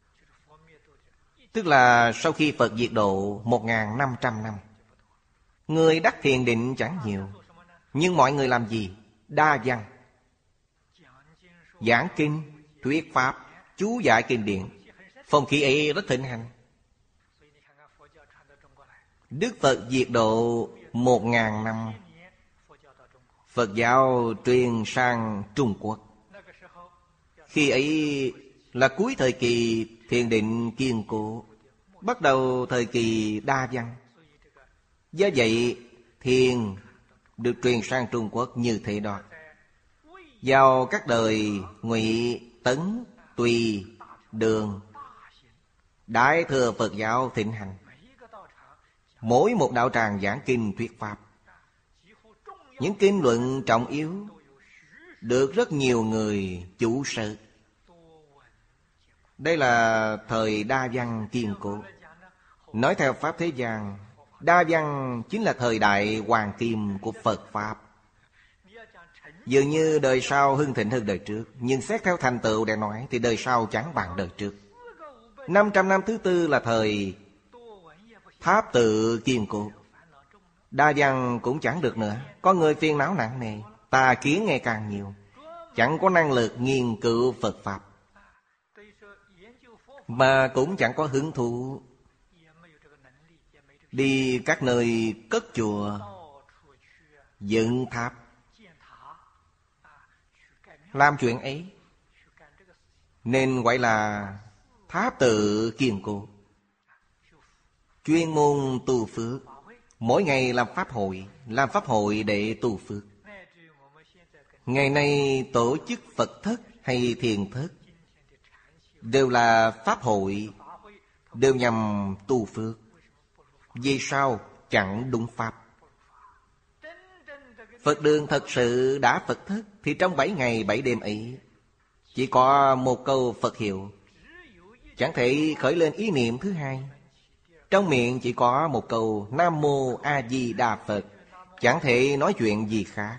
tức là sau khi Phật diệt độ 1500 năm. Người đắc thiền định chẳng nhiều, nhưng mọi người làm gì? Đa văn, giảng kinh, thuyết pháp, chú giải kinh điển. Phong khí ấy rất thịnh hành. Đức Phật diệt độ 1000 năm, Phật giáo truyền sang Trung Quốc. Khi ấy là cuối thời kỳ thiền định kiên cố, bắt đầu thời kỳ đa văn. Do vậy thiền được truyền sang Trung Quốc như thế đó. Vào các đời Ngụy, Tấn, Tùy, Đường, Đại thừa Phật giáo thịnh hành. Mỗi một đạo tràng giảng kinh thuyết pháp. Những kinh luận trọng yếu được rất nhiều người chủ sự. Đây là thời đa văn kiên cố. Nói theo Pháp thế gian, đa văn chính là thời đại hoàng kim của Phật Pháp. Dường như đời sau hưng thịnh hơn đời trước, nhưng xét theo thành tựu để nói thì đời sau chẳng bằng đời trước. 500 năm thứ tư là thời Tháp tự kiên cố. Đa văn cũng chẳng được nữa. Có người phiền não nặng nề, tà kiến ngày càng nhiều, chẳng có năng lực nghiên cứu Phật Pháp, mà cũng chẳng có hứng thú đi các nơi cất chùa, dựng tháp, làm chuyện ấy. Nên gọi là tháp tự kiên cố. Chuyên môn tu phước, mỗi ngày làm pháp hội để tu phước. Ngày nay tổ chức Phật thất hay thiền thất đều là pháp hội, đều nhằm tu phước. Vì sao chẳng đúng pháp? Phật đường thật sự đã Phật thất thì trong 7 ngày 7 đêm ấy Chỉ có một câu Phật hiệu, chẳng thể khởi lên ý niệm thứ hai. Trong miệng chỉ có một câu Nam Mô A Di Đà Phật, chẳng thể nói chuyện gì khác.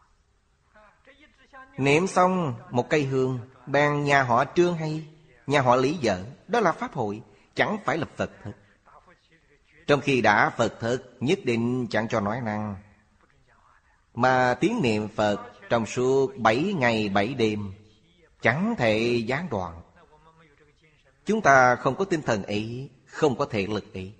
Niệm xong một cây hương, bèn nhà họ Trương hay nhà họ Lý dở, đó là pháp hội, chẳng phải là Phật thực. Trong khi đã Phật thực, nhất định chẳng cho nói năng. Mà tiếng niệm Phật trong suốt 7 ngày 7 đêm, chẳng thể gián đoạn. Chúng ta không có tinh thần ấy, không có thể lực ấy.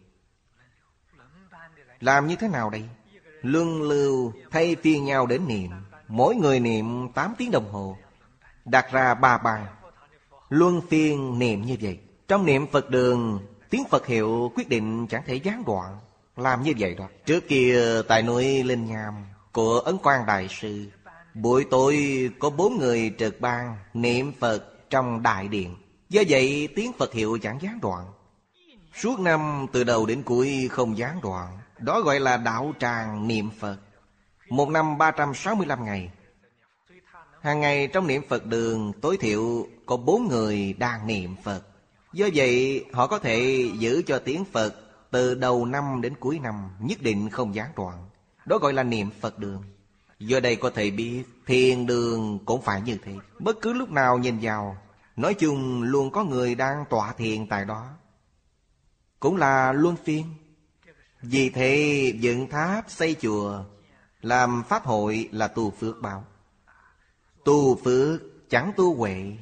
Làm như thế nào đây? Luân lưu thay phiên nhau đến niệm, mỗi người niệm 8 tiếng đồng hồ, đặt ra 3 bài, luân phiên niệm như vậy. Trong niệm Phật đường, tiếng Phật hiệu quyết định chẳng thể gián đoạn. Làm như vậy đó. Trước kia tại núi Linh Nham của Ấn Quang Đại Sư, buổi tối có 4 người trực ban niệm Phật trong đại điện. Do vậy tiếng Phật hiệu chẳng gián đoạn. Suốt năm từ đầu đến cuối không gián đoạn. Đó gọi là đạo tràng niệm Phật. Một năm 365 ngày. Hàng ngày trong niệm Phật đường tối thiểu có 4 người đang niệm Phật. Do vậy họ có thể giữ cho tiếng Phật từ đầu năm đến cuối năm nhất định không gián đoạn. Đó gọi là niệm Phật đường. Do đây có thể biết thiền đường cũng phải như thế. Bất cứ lúc nào nhìn vào, nói chung luôn có người đang tọa thiền tại đó. Cũng là luân phiên. Vì thế dựng tháp xây chùa, làm pháp hội là tu phước báo. Tu phước chẳng tu huệ.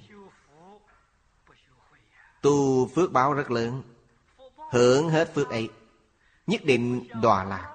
Tu phước báo rất lớn, hưởng hết phước ấy, nhất định đọa lạc.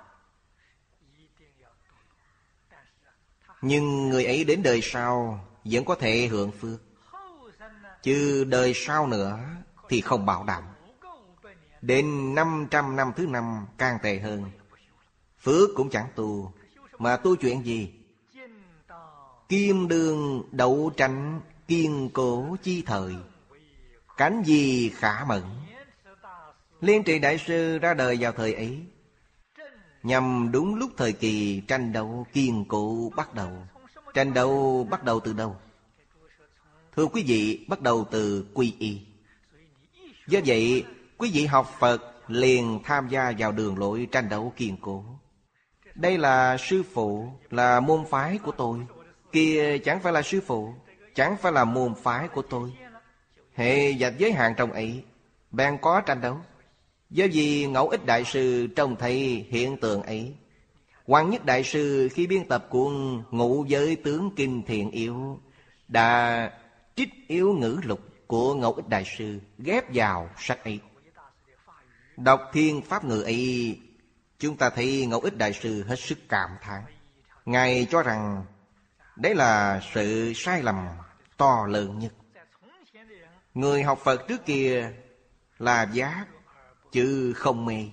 Nhưng người ấy đến đời sau vẫn có thể hưởng phước, chứ đời sau nữa thì không bảo đảm. Đến 500 năm thứ 5 càng tệ hơn. Phước cũng chẳng tu, mà tu chuyện gì? Kim đường đậu tránh, kiên cố chi thời, cánh gì khả mẫn. Liên Trì Đại Sư ra đời vào thời ấy, nhằm đúng lúc thời kỳ tranh đấu kiên cố bắt đầu. Tranh đấu bắt đầu từ đâu? Thưa quý vị, bắt đầu từ quy y. Do vậy, quý vị học Phật liền tham gia vào đường lối tranh đấu kiên cố. Đây là sư phụ, là môn phái của tôi. Kia chẳng phải là sư phụ, chẳng phải là môn phái của tôi. Hệ dạch giới hạn trong ấy, bèn có tranh đấu. Do vì Ngẫu Ích Đại Sư trông thấy hiện tượng ấy. Hoàng Nhất Đại Sư khi biên tập cuốn Ngũ Giới Tướng Kinh Thiện Yếu đã trích yếu ngữ lục của Ngẫu Ích Đại Sư ghép vào sách ấy. Đọc thiên pháp ngữ ấy, chúng ta thấy Ngẫu Ích Đại Sư hết sức cảm thán. Ngài cho rằng đấy là sự sai lầm to lớn nhất. Người học Phật trước kia là giác chứ không mê.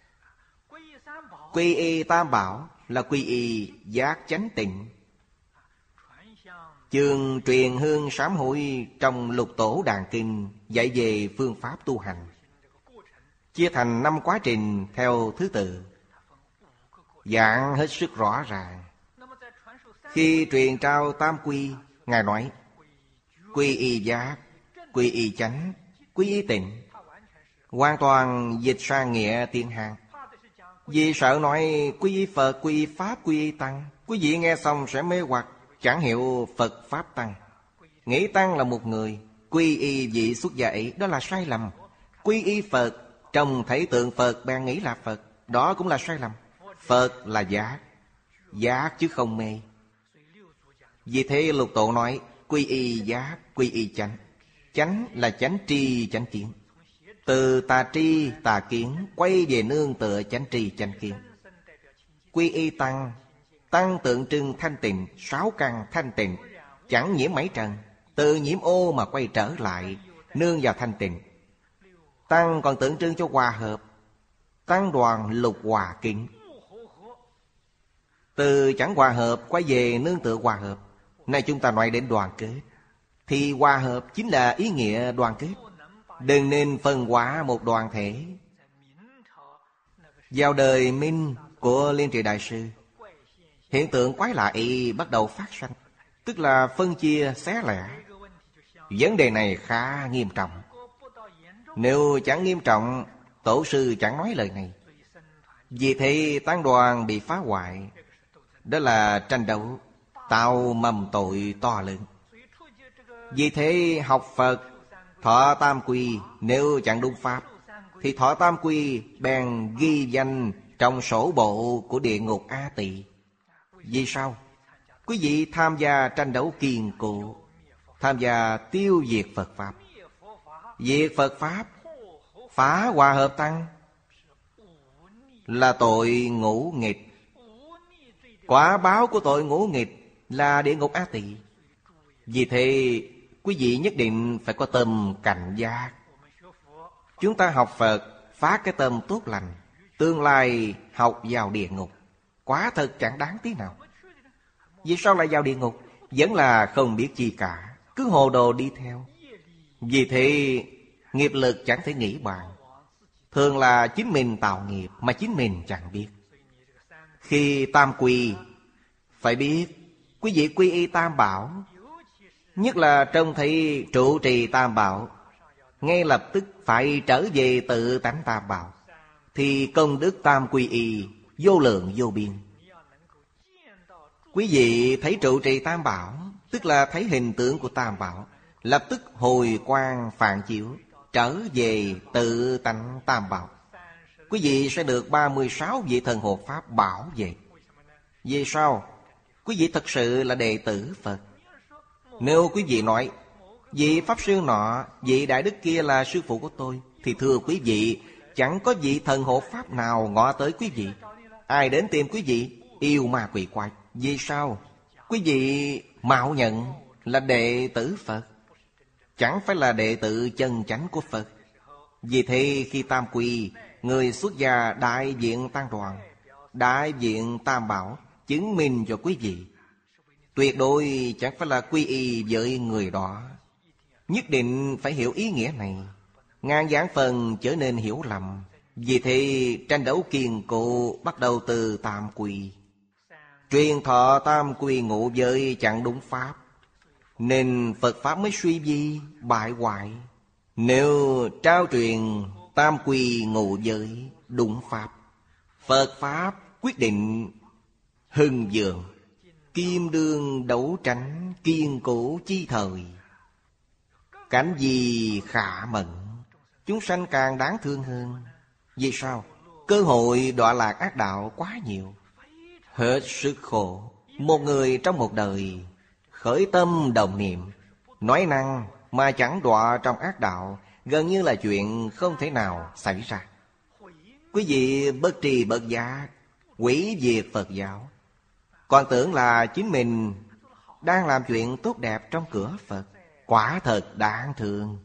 Quy y tam bảo là quy y giác chánh tịnh. Chương truyền hương sám hối trong Lục Tổ Đàn Kinh dạy về phương pháp tu hành, chia thành 5 quá trình theo thứ tự, giảng hết sức rõ ràng. Khi truyền trao tam quy, Ngài nói quy y giác, quy y chánh, quy y tịnh, hoàn toàn dịch sang nghĩa tiếng Hán. Vì sợ nói quy y Phật, quy y Pháp, quy y Tăng, quý vị nghe xong sẽ mê hoặc, chẳng hiểu Phật Pháp Tăng. Nghĩ Tăng là một người, quy y vị xuất gia ấy, đó là sai lầm. Quy y Phật, trông thấy tượng Phật bèn nghĩ là Phật, đó cũng là sai lầm. Phật là giác, giác chứ không mê. Vì thế Lục Tổ nói quy y giác, quy y chánh. Chánh là chánh tri chánh kiến. Từ tà tri tà kiến quay về nương tựa chánh tri chánh kiến. Quy y tăng, tăng tượng trưng thanh tịnh, 6 căn thanh tịnh, chẳng nhiễm mấy trần. Từ nhiễm ô mà quay trở lại, nương vào thanh tịnh. Tăng còn tượng trưng cho hòa hợp, tăng đoàn lục hòa kính. Từ chẳng hòa hợp quay về nương tựa hòa hợp. Nay chúng ta nói đến đoàn kết, thì hòa hợp chính là ý nghĩa đoàn kết. Đừng nên phân hóa một đoàn thể. Vào đời Minh của Liên Trì Đại Sư, hiện tượng quái lạ ấy bắt đầu phát sanh, tức là phân chia xé lẻ. Vấn đề này khá nghiêm trọng. Nếu chẳng nghiêm trọng, tổ sư chẳng nói lời này. Vì thế tăng đoàn bị phá hoại. Đó là tranh đấu, tạo mầm tội to lớn. Vì thế học Phật thọ tam quy, nếu chẳng đúng pháp thì thọ tam quy bèn ghi danh trong sổ bộ của địa ngục A Tỳ. Vì sao? Quý vị tham gia tranh đấu kiên cố, tham gia tiêu diệt Phật Pháp. Diệt Phật Pháp, phá hòa hợp tăng là tội ngũ nghịch. Quả báo của tội ngũ nghịch là địa ngục A Tỳ. Vì thế quý vị nhất định phải có tâm cảnh giác. Chúng ta học Phật phá cái tâm tốt lành, tương lai học vào địa ngục, quả thật chẳng đáng tí nào. Vì sao lại vào địa ngục? Vẫn là không biết chi cả, cứ hồ đồ đi theo. Vì thế nghiệp lực chẳng thể nghĩ bàn. Thường là chính mình tạo nghiệp mà chính mình chẳng biết. Khi tam quy, phải biết quý vị quy y tam bảo, nhất là trông thấy trụ trì tam bảo, ngay lập tức phải trở về tự tánh tam bảo, thì công đức tam quy y vô lượng vô biên. Quý vị thấy trụ trì tam bảo, tức là thấy hình tượng của tam bảo, lập tức hồi quang phản chiếu, trở về tự tánh tam bảo. Quý vị sẽ được 36 vị thần hộ pháp bảo vệ. Vì sao? Quý vị thật sự là đệ tử Phật. Nếu quý vị nói vị Pháp Sư nọ, vị Đại Đức kia là sư phụ của tôi, thì thưa quý vị, chẳng có vị thần hộ pháp nào ngõ tới quý vị. Ai đến tìm quý vị? Yêu ma quỷ quái. Vì sao? Quý vị mạo nhận là đệ tử Phật, chẳng phải là đệ tử chân chánh của Phật. Vì thế khi tam quy, người xuất gia đại diện tăng đoàn, đại diện tam bảo, chứng minh cho quý vị, tuyệt đối chẳng phải là quy y với người đó. Nhất định phải hiểu ý nghĩa này, ngàn vạn phần trở nên hiểu lầm. Vì thế tranh đấu kiên cố bắt đầu từ tam quy. Truyền thọ tam quy ngũ giới chẳng đúng pháp, nên Phật Pháp mới suy vi, bại hoại. Nếu trao truyền tam quy ngũ giới đúng pháp, Phật Pháp quyết định hưng vượng, kim đương đấu tranh, kiên cố chi thời. Cảnh gì khả mẫn, chúng sanh càng đáng thương hơn. Vì sao? Cơ hội đọa lạc ác đạo quá nhiều, hết sức khổ. Một người trong một đời khởi tâm đồng niệm, nói năng mà chẳng đọa trong ác đạo, gần như là chuyện không thể nào xảy ra. Quý vị bất trì bất giác, hủy diệt Phật giáo, còn tưởng là chính mình đang làm chuyện tốt đẹp trong cửa Phật. Quả thật đáng thương.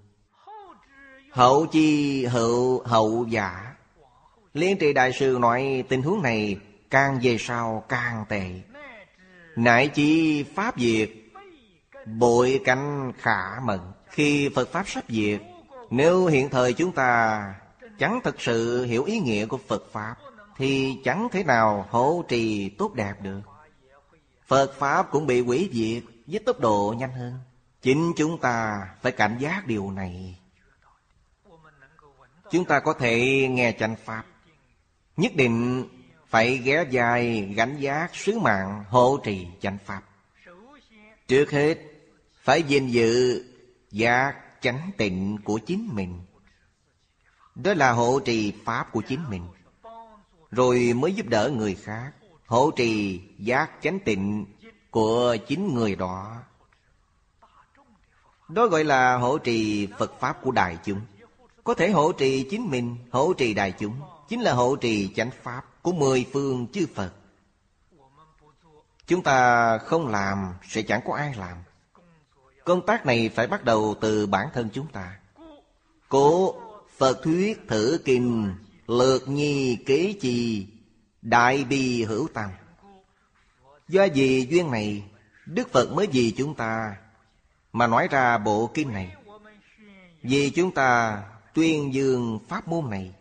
Hậu chi hữu hậu giả. Liên Trì Đại Sư nói tình huống này càng về sau càng tệ. Nại chi pháp diệt, bội cánh khả mẫn. Khi Phật Pháp sắp diệt, nếu hiện thời chúng ta chẳng thực sự hiểu ý nghĩa của Phật Pháp, thì chẳng thể nào hộ trì tốt đẹp được. Phật Pháp cũng bị hủy diệt với tốc độ nhanh hơn. Chính chúng ta phải cảnh giác điều này. Chúng ta có thể nghe chánh Pháp, nhất định phải ghé vai gánh vác sứ mạng hộ trì chánh Pháp. Trước hết phải gìn giữ giác chánh tịnh của chính mình, đó là hộ trì Pháp của chính mình, rồi mới giúp đỡ người khác hộ trì giác chánh tịnh của chính người đó. Đó gọi là hộ trì Phật Pháp của đại chúng. Có thể hộ trì chính mình, hộ trì đại chúng, chính là hộ trì chánh Pháp của 10 phương chư Phật. Chúng ta không làm sẽ chẳng có ai làm. Công tác này phải bắt đầu từ bản thân chúng ta. Cố Phật thuyết thử kinh, lược nhi kế chi, đại bi hữu tăng. Do vì duyên này, Đức Phật mới vì chúng ta mà nói ra bộ kinh này. Vì chúng ta tuyên dương pháp môn này,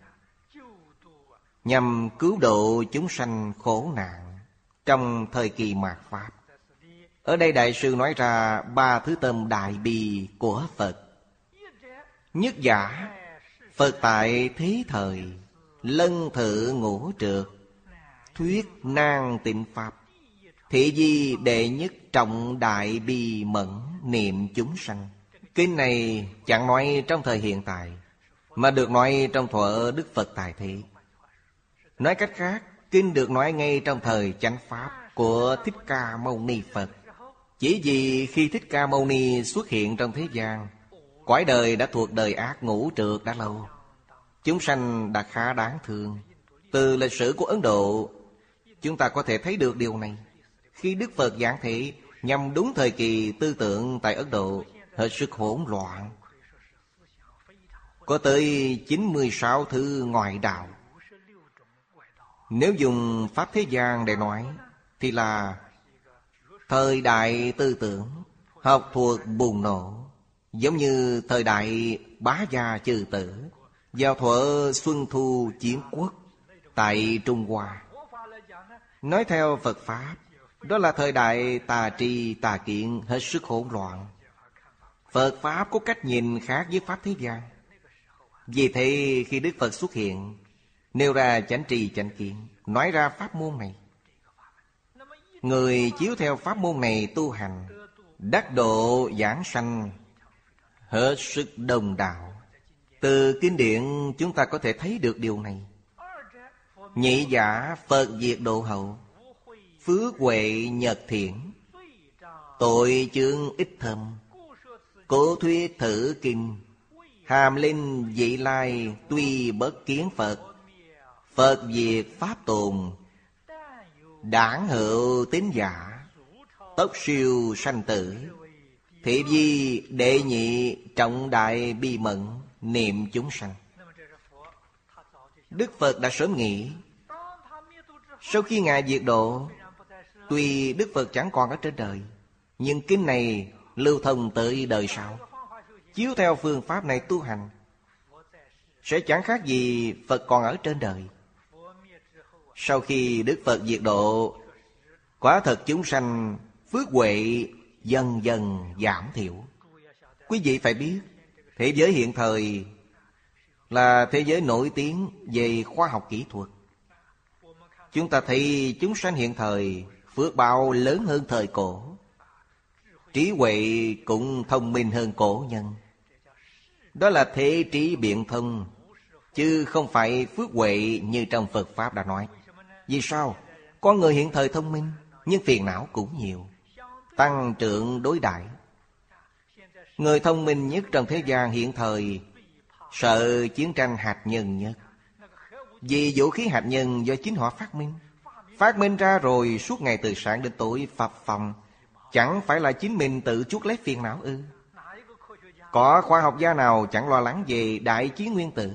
nhằm cứu độ chúng sanh khổ nạn trong thời kỳ mạt Pháp. Ở đây Đại sư nói ra ba thứ tâm đại bi của Phật. Nhất giả, Phật tại thế thời, lân thự ngũ trược, thuyết nan tịnh pháp, thị di đệ nhất trọng đại bi mẫn niệm chúng sanh. Kinh này chẳng nói trong thời hiện tại, mà được nói trong thuở Đức Phật tại thế. Nói cách khác, kinh được nói ngay trong thời chánh pháp của Thích Ca Mâu Ni Phật. Chỉ vì khi Thích Ca Mâu Ni xuất hiện trong thế gian, cõi đời đã thuộc đời ác ngũ trược đã lâu, chúng sanh đã khá đáng thương. Từ lịch sử của Ấn Độ, chúng ta có thể thấy được điều này. Khi Đức Phật giảng thị nhằm đúng thời kỳ tư tưởng tại Ấn Độ hết sức hỗn loạn, có tới 96 thứ ngoại đạo. Nếu dùng pháp thế gian để nói thì là thời đại tư tưởng học thuộc bùng nổ, giống như thời đại Bá Gia Chư Tử vào thuở Xuân Thu Chiến Quốc tại Trung Hoa. Nói theo Phật Pháp, đó là thời đại tà tri tà kiện hết sức hỗn loạn. Phật Pháp có cách nhìn khác với Pháp thế gian. Vì thế khi Đức Phật xuất hiện, nêu ra chánh tri chánh kiến, nói ra pháp môn này, người chiếu theo pháp môn này tu hành, đắc độ giảng sanh hết sức đồng đạo. Từ kinh điển chúng ta có thể thấy được điều này. Nhị giả, Phật diệt độ hậu, phước huệ nhật thiện, tội chướng ít thâm, cố thuyết thử kinh, hàm linh vị lai tuy bất kiến Phật, Phật diệt pháp tồn, đảng hữu tín giả, tốc siêu sanh tử, thị di đệ nhị trọng đại bi mẫn niệm chúng sanh. Đức Phật đã sớm nghĩ, sau khi Ngài diệt độ, tuy Đức Phật chẳng còn ở trên đời, nhưng kinh này lưu thông tới đời sau. Chiếu theo phương pháp này tu hành, sẽ chẳng khác gì Phật còn ở trên đời. Sau khi Đức Phật diệt độ, quả thật chúng sanh phước huệ dần dần giảm thiểu. Quý vị phải biết, thế giới hiện thời là thế giới nổi tiếng về khoa học kỹ thuật. Chúng ta thấy chúng sanh hiện thời phước báo lớn hơn thời cổ, trí huệ cũng thông minh hơn cổ nhân. Đó là thế trí biện thông, chứ không phải phước huệ như trong Phật Pháp đã nói. Vì sao? Con người hiện thời thông minh, nhưng phiền não cũng nhiều, tăng trưởng đối đãi. Người thông minh nhất trong thế gian hiện thời sợ chiến tranh hạt nhân nhất. Vì vũ khí hạt nhân do chính họ phát minh. Phát minh ra rồi suốt ngày từ sáng đến tối phập phồng, chẳng phải là chính mình tự chuốc lấy phiền não ư? Có khoa học gia nào chẳng lo lắng về đại chiến nguyên tử,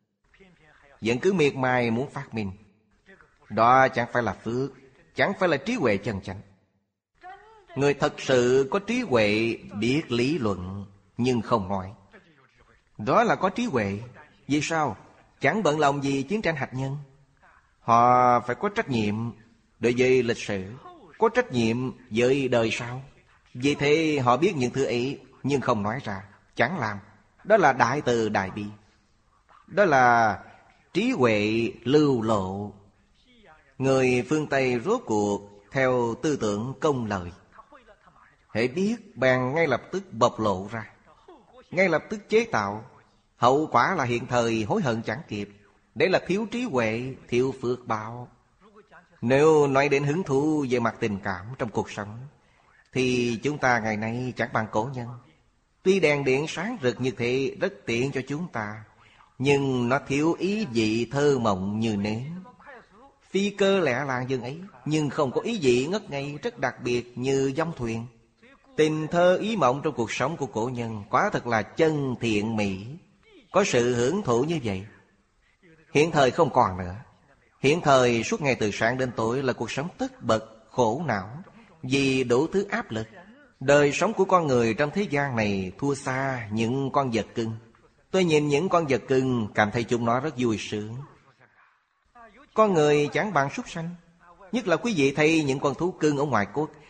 vẫn cứ miệt mài muốn phát minh. Đó chẳng phải là phước, chẳng phải là trí huệ chân chánh. Người thật sự có trí huệ biết lý luận nhưng không nói, đó là có trí huệ. Vì sao? Chẳng bận lòng gì chiến tranh hạt nhân. Họ phải có trách nhiệm đối với lịch sử, có trách nhiệm với đời sau. Vì thế họ biết những thứ ấy nhưng không nói ra, chẳng làm. Đó là đại từ đại bi, đó là trí huệ lưu lộ. Người phương Tây rốt cuộc theo tư tưởng công lợi, hễ biết bèn ngay lập tức bộc lộ ra, ngay lập tức chế tạo. Hậu quả là hiện thời hối hận chẳng kịp. Đấy là thiếu trí huệ, thiếu phước báo. Nếu nói đến hứng thú về mặt tình cảm trong cuộc sống, thì chúng ta ngày nay chẳng bằng cổ nhân. Tuy đèn điện sáng rực như thế rất tiện cho chúng ta, nhưng nó thiếu ý vị thơ mộng như nến, phi cơ lẹ làng dường ấy, nhưng không có ý vị ngất ngây rất đặc biệt như dông thuyền. Tình thơ ý mộng trong cuộc sống của cổ nhân quả thật là chân thiện mỹ, có sự hưởng thụ như vậy. Hiện thời không còn nữa. Hiện thời suốt ngày từ sáng đến tối là cuộc sống tất bật, khổ não, vì đủ thứ áp lực. Đời sống của con người trong thế gian này thua xa những con vật cưng. Tôi nhìn những con vật cưng cảm thấy chúng nó rất vui sướng. Con người chẳng bằng súc sanh. Nhất là quý vị thấy những con thú cưng ở ngoài quốc,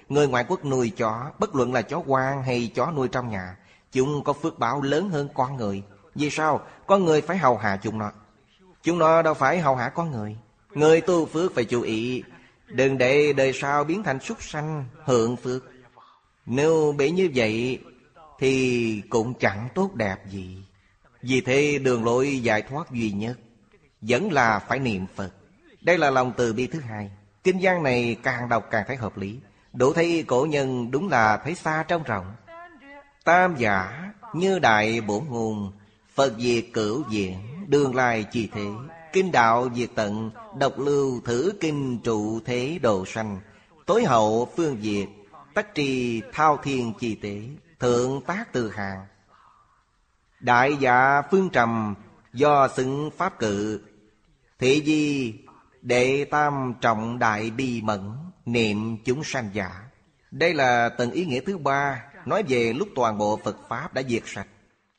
Người ngoại quốc nuôi chó, bất luận là chó hoang hay chó nuôi trong nhà, chúng có phước báo lớn hơn con người. Vì sao? Con người phải hầu hạ chúng nó. Chúng nó đâu phải hầu hạ con người. Người tu phước phải chú ý, đừng để đời sau biến thành súc sanh hưởng phước. Nếu bị như vậy thì cũng chẳng tốt đẹp gì. Vì thế đường lối giải thoát duy nhất vẫn là phải niệm Phật. Đây là lòng từ bi thứ hai. Kinh văn này càng đọc càng thấy hợp lý. Đủ thấy cổ nhân đúng là thấy xa trông rộng. Tam giả như đại bổn nguồn, Phật diệt cửu diện, đường lai chi thế. Kinh đạo diệt tận, độc lưu thử kinh trụ thế độ sanh. Tối hậu phương diệt, tắc trì thao thiên chi tế. Thượng tác từ hàng. Đại dạ phương trầm, do xứng pháp cự. Thị di đệ tam trọng đại bi mẫn, niệm chúng sanh giả. Đây là tầng ý nghĩa thứ ba, nói về lúc toàn bộ Phật Pháp đã diệt sạch.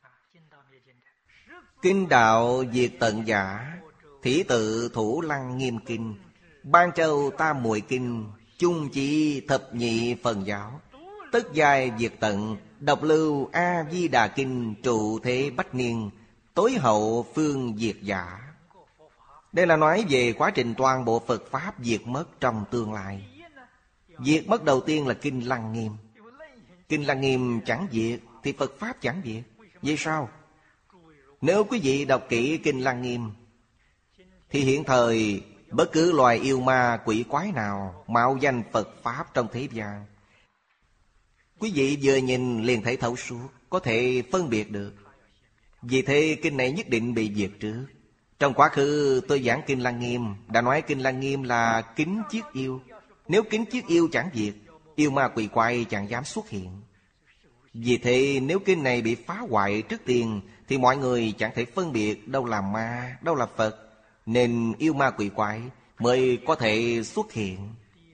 Kinh đạo diệt tận giả, thí tự thủ lăng nghiêm kinh, Ban Châu tam muội kinh, chung chỉ thập nhị phần giáo. Tất giai diệt tận, độc lưu A Di Đà kinh, trụ thế bách niên, tối hậu phương diệt giả. Đây là nói về quá trình toàn bộ Phật Pháp diệt mất trong tương lai. Diệt mất đầu tiên là kinh Lăng Nghiêm. Kinh Lăng Nghiêm chẳng diệt thì Phật Pháp chẳng diệt. Vì sao? Nếu quý vị đọc kỹ kinh Lăng Nghiêm thì hiện thời bất cứ loài yêu ma quỷ quái nào mạo danh Phật Pháp trong thế gian, quý vị vừa nhìn liền thấy thấu suốt, có thể phân biệt được. Vì thế kinh này nhất định bị diệt trước. Trong quá khứ tôi giảng kinh Lăng Nghiêm đã nói kinh Lăng Nghiêm là kính chiết yêu. Nếu kính chiết yêu chẳng diệt, yêu ma quỷ quái chẳng dám xuất hiện. Vì thế nếu kinh này bị phá hoại trước tiên thì mọi người chẳng thể phân biệt đâu là ma, đâu là Phật, nên yêu ma quỷ quái mới có thể xuất hiện.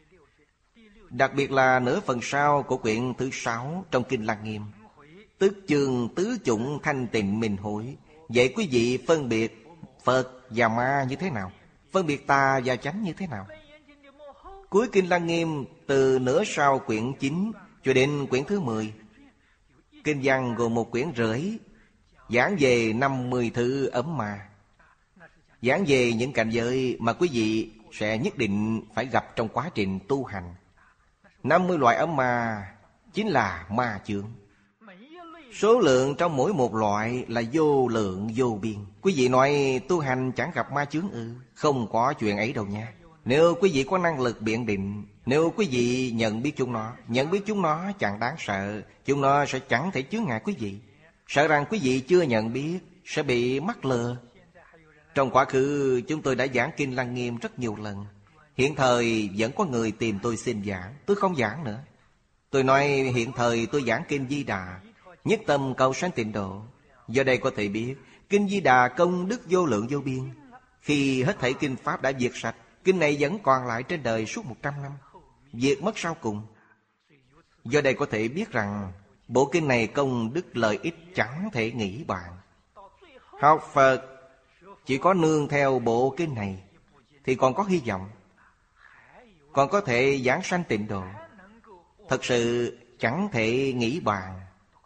Đặc biệt là nửa phần sau của quyển thứ 6 trong kinh Lăng Nghiêm, tức chương tứ chủng thanh tịnh minh hối, vậy quý vị phân biệt Phật và ma như thế nào, phân biệt tà và chánh như thế nào. Cuối kinh Lăng Nghiêm từ nửa sau quyển 9 cho đến quyển thứ 10, kinh văn gồm một quyển rưỡi, giảng về 50 thứ ấm ma, giảng về những cảnh giới mà quý vị sẽ nhất định phải gặp trong quá trình tu hành. 50 loại ấm ma chính là ma chướng. Số lượng trong mỗi một loại là vô lượng vô biên. Quý vị nói tu hành chẳng gặp ma chướng ư? Không có chuyện ấy đâu nha. Nếu quý vị có năng lực biện định, nếu quý vị nhận biết chúng nó chẳng đáng sợ, chúng nó sẽ chẳng thể chướng ngại quý vị. Sợ rằng quý vị chưa nhận biết sẽ bị mắc lừa. Trong quá khứ chúng tôi đã giảng kinh Lăng Nghiêm rất nhiều lần. Hiện thời vẫn có người tìm tôi xin giảng, tôi không giảng nữa. Tôi nói hiện thời tôi giảng kinh Di Đà, nhất tâm cầu sanh tịnh độ. Do đây có thể biết kinh Di Đà công đức vô lượng vô biên. Khi hết thảy kinh Pháp đã diệt sạch, kinh này vẫn còn lại trên đời suốt 100 năm, diệt mất sau cùng. Do đây có thể biết rằng bộ kinh này công đức lợi ích chẳng thể nghĩ bàn. Học Phật chỉ có nương theo bộ kinh này thì còn có hy vọng, còn có thể giảng sanh tịnh độ. Thật sự chẳng thể nghĩ bàn.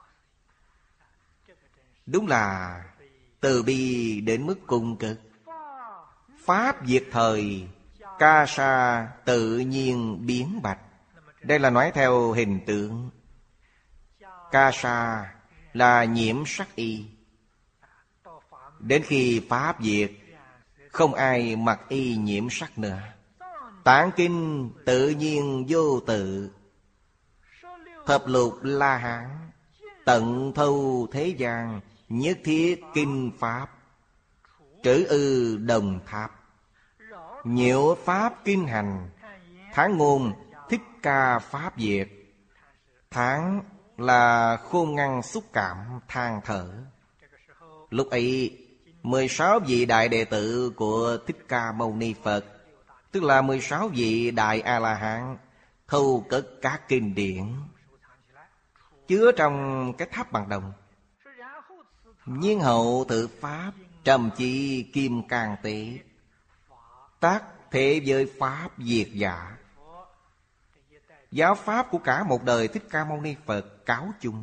Đúng là từ bi đến mức cùng cực. Pháp diệt thời, ca sa tự nhiên biến bạch. Đây là nói theo hình tượng. Ca sa là nhiễm sắc y. Đến khi Pháp diệt, không ai mặc y nhiễm sắc nữa. Tạng kinh tự nhiên vô tự. Thập lục La Hán tận thâu thế gian, nhất thiết kinh Pháp, trữ ư đồng tháp. Nhiễu Pháp kinh hành, tháng ngôn Thích Ca Pháp diệt. Tháng là khôn ngăn xúc cảm than thở. Lúc ấy 16 vị đại đệ tử của Thích Ca Mâu Ni Phật, tức là 16 vị đại A-la-hán, thâu cất các kinh điển chứa trong cái tháp bằng đồng. Nhiên hậu tự Pháp, trầm chi kim cang tế, tác thế giới Pháp diệt giả. Giáo pháp của cả một đời Thích Ca Mâu Ni Phật cáo chung,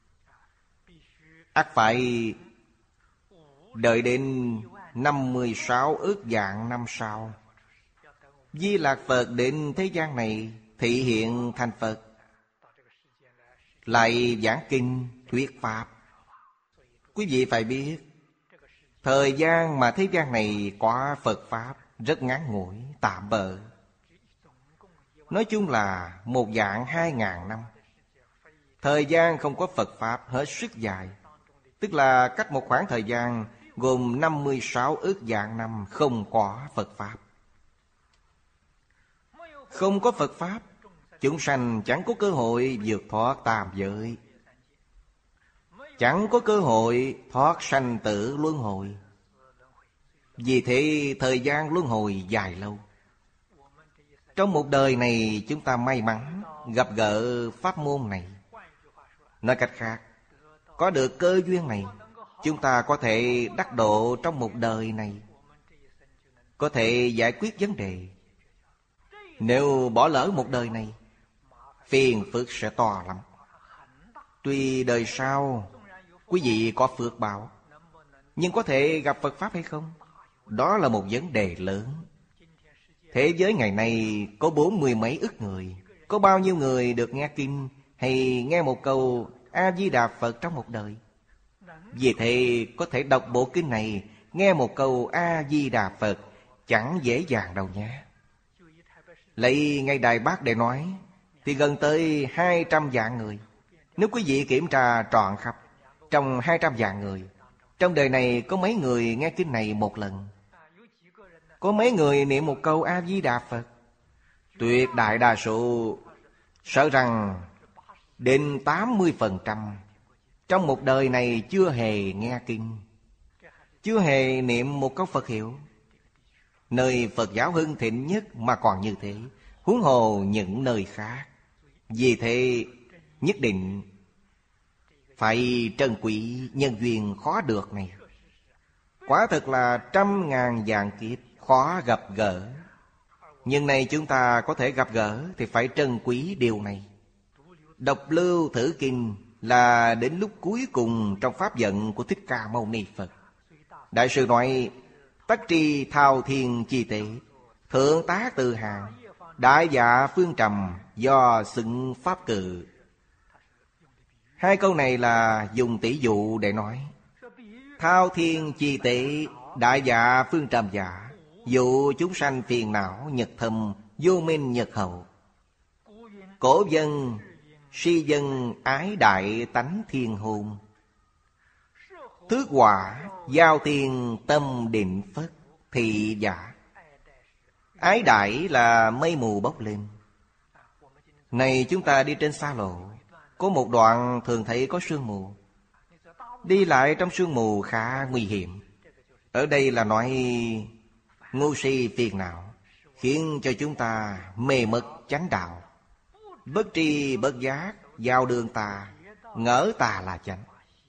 ắt phải đợi đến 56 ức vạn năm sau, Di Lạc Phật đến thế gian này thị hiện thành Phật, lại giảng kinh thuyết pháp. Quý vị phải biết, thời gian mà thế gian này có Phật pháp rất ngắn ngủi, tạm bợ. Nói chung là 1.000-2.000 năm. Thời gian không có Phật pháp hết sức dài, tức là cách một khoảng thời gian gồm 56 ức vạn năm không có Phật pháp. Không có Phật pháp, chúng sanh chẳng có cơ hội vượt thoát tam giới, chẳng có cơ hội thoát sanh tử luân hồi. Vì thế thời gian luân hồi dài lâu. Trong một đời này chúng ta may mắn gặp gỡ pháp môn này. Nói cách khác, có được cơ duyên này, chúng ta có thể đắc độ trong một đời này, có thể giải quyết vấn đề. Nếu bỏ lỡ một đời này, phiền phức sẽ to lắm. Tuy đời sau quý vị có phước báo, nhưng có thể gặp Phật pháp hay không? Đó là một vấn đề lớn. Thế giới ngày nay có 40 mấy ức người, có bao nhiêu người được nghe kinh hay nghe một câu A-di-đà Phật trong một đời? Vì thế có thể đọc bộ kinh này, nghe một câu A-di-đà Phật chẳng dễ dàng đâu nhé. Lấy ngay Đài Bắc để nói thì gần tới 200 vạn người. Nếu quý vị kiểm tra trọn khắp, trong 200 vạn người, trong đời này có mấy người nghe kinh này một lần? Có mấy người niệm một câu A-di-đà Phật? Tuyệt đại đa số, sợ rằng đến 80% trong một đời này chưa hề nghe kinh, chưa hề niệm một câu Phật hiệu. Nơi Phật giáo hưng thịnh nhất mà còn như thế, huống hồ những nơi khác. Vì thế nhất định phải trân quý nhân duyên khó được này. Quả thật là trăm ngàn vạn kiếp khó gặp gỡ, nhưng này chúng ta có thể gặp gỡ thì phải trân quý điều này. Đọc lưu thử kinh là đến lúc cuối cùng trong pháp vận của Thích Ca Mâu Ni Phật. Đại sư nói: tất tri thao thiên chi tế, thượng tá từ hàng, đại dạ phương trầm, do xưng pháp cự. Hai câu này là dùng tỷ dụ để nói. Thao thiên chi tế, đại dạ phương trầm giả, dụ chúng sanh phiền não nhật thâm, vô minh nhật hậu. Cổ dân si dân ái đại tánh thiên hôn, thước quả giao tiền tâm định phất thị giả. Ái đại là mây mù bốc lên. Này chúng ta đi trên xa lộ, có một đoạn thường thấy có sương mù. Đi lại trong sương mù khá nguy hiểm. Ở đây là nói ngu si phiền não, khiến cho chúng ta mê mất chánh đạo. Bất tri bất giác vào đường tà, ngỡ tà là chánh.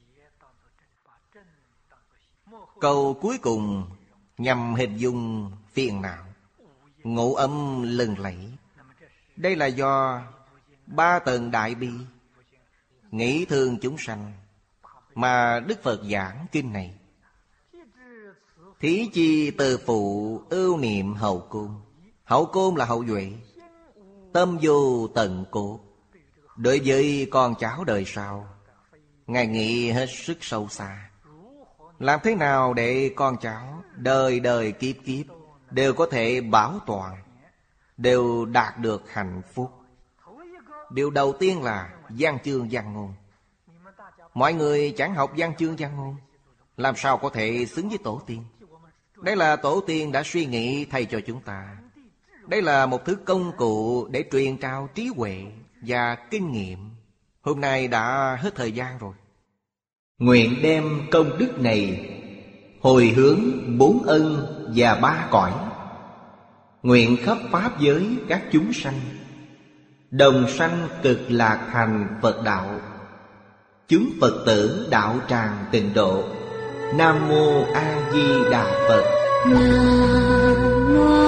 Câu cuối cùng nhằm hình dung phiền não, ngũ âm lừng lẫy. Đây là do ba tầng đại bi, nghĩ thương chúng sanh mà Đức Phật giảng kinh này. Thí chi từ phụ ưu niệm hậu côn. Hậu côn là hậu duệ, tâm vô tận cốt. Đối với con cháu đời sau, Ngài nghĩ hết sức sâu xa. Làm thế nào để con cháu đời đời kiếp kiếp đều có thể bảo toàn, đều đạt được hạnh phúc? Điều đầu tiên là văn chương văn ngôn. Mọi người chẳng học văn chương văn ngôn, làm sao có thể xứng với tổ tiên? Đây là tổ tiên đã suy nghĩ thay cho chúng ta. Đây là một thứ công cụ để truyền trao trí huệ và kinh nghiệm. Hôm nay đã hết thời gian rồi. Nguyện đem công đức này hồi hướng 4 ân và 3 cõi. Nguyện khắp pháp giới các chúng sanh đồng sanh cực lạc thành Phật đạo. Chúng Phật tử đạo tràng tịnh độ. Nam mô A Di Đà Phật. Nam mô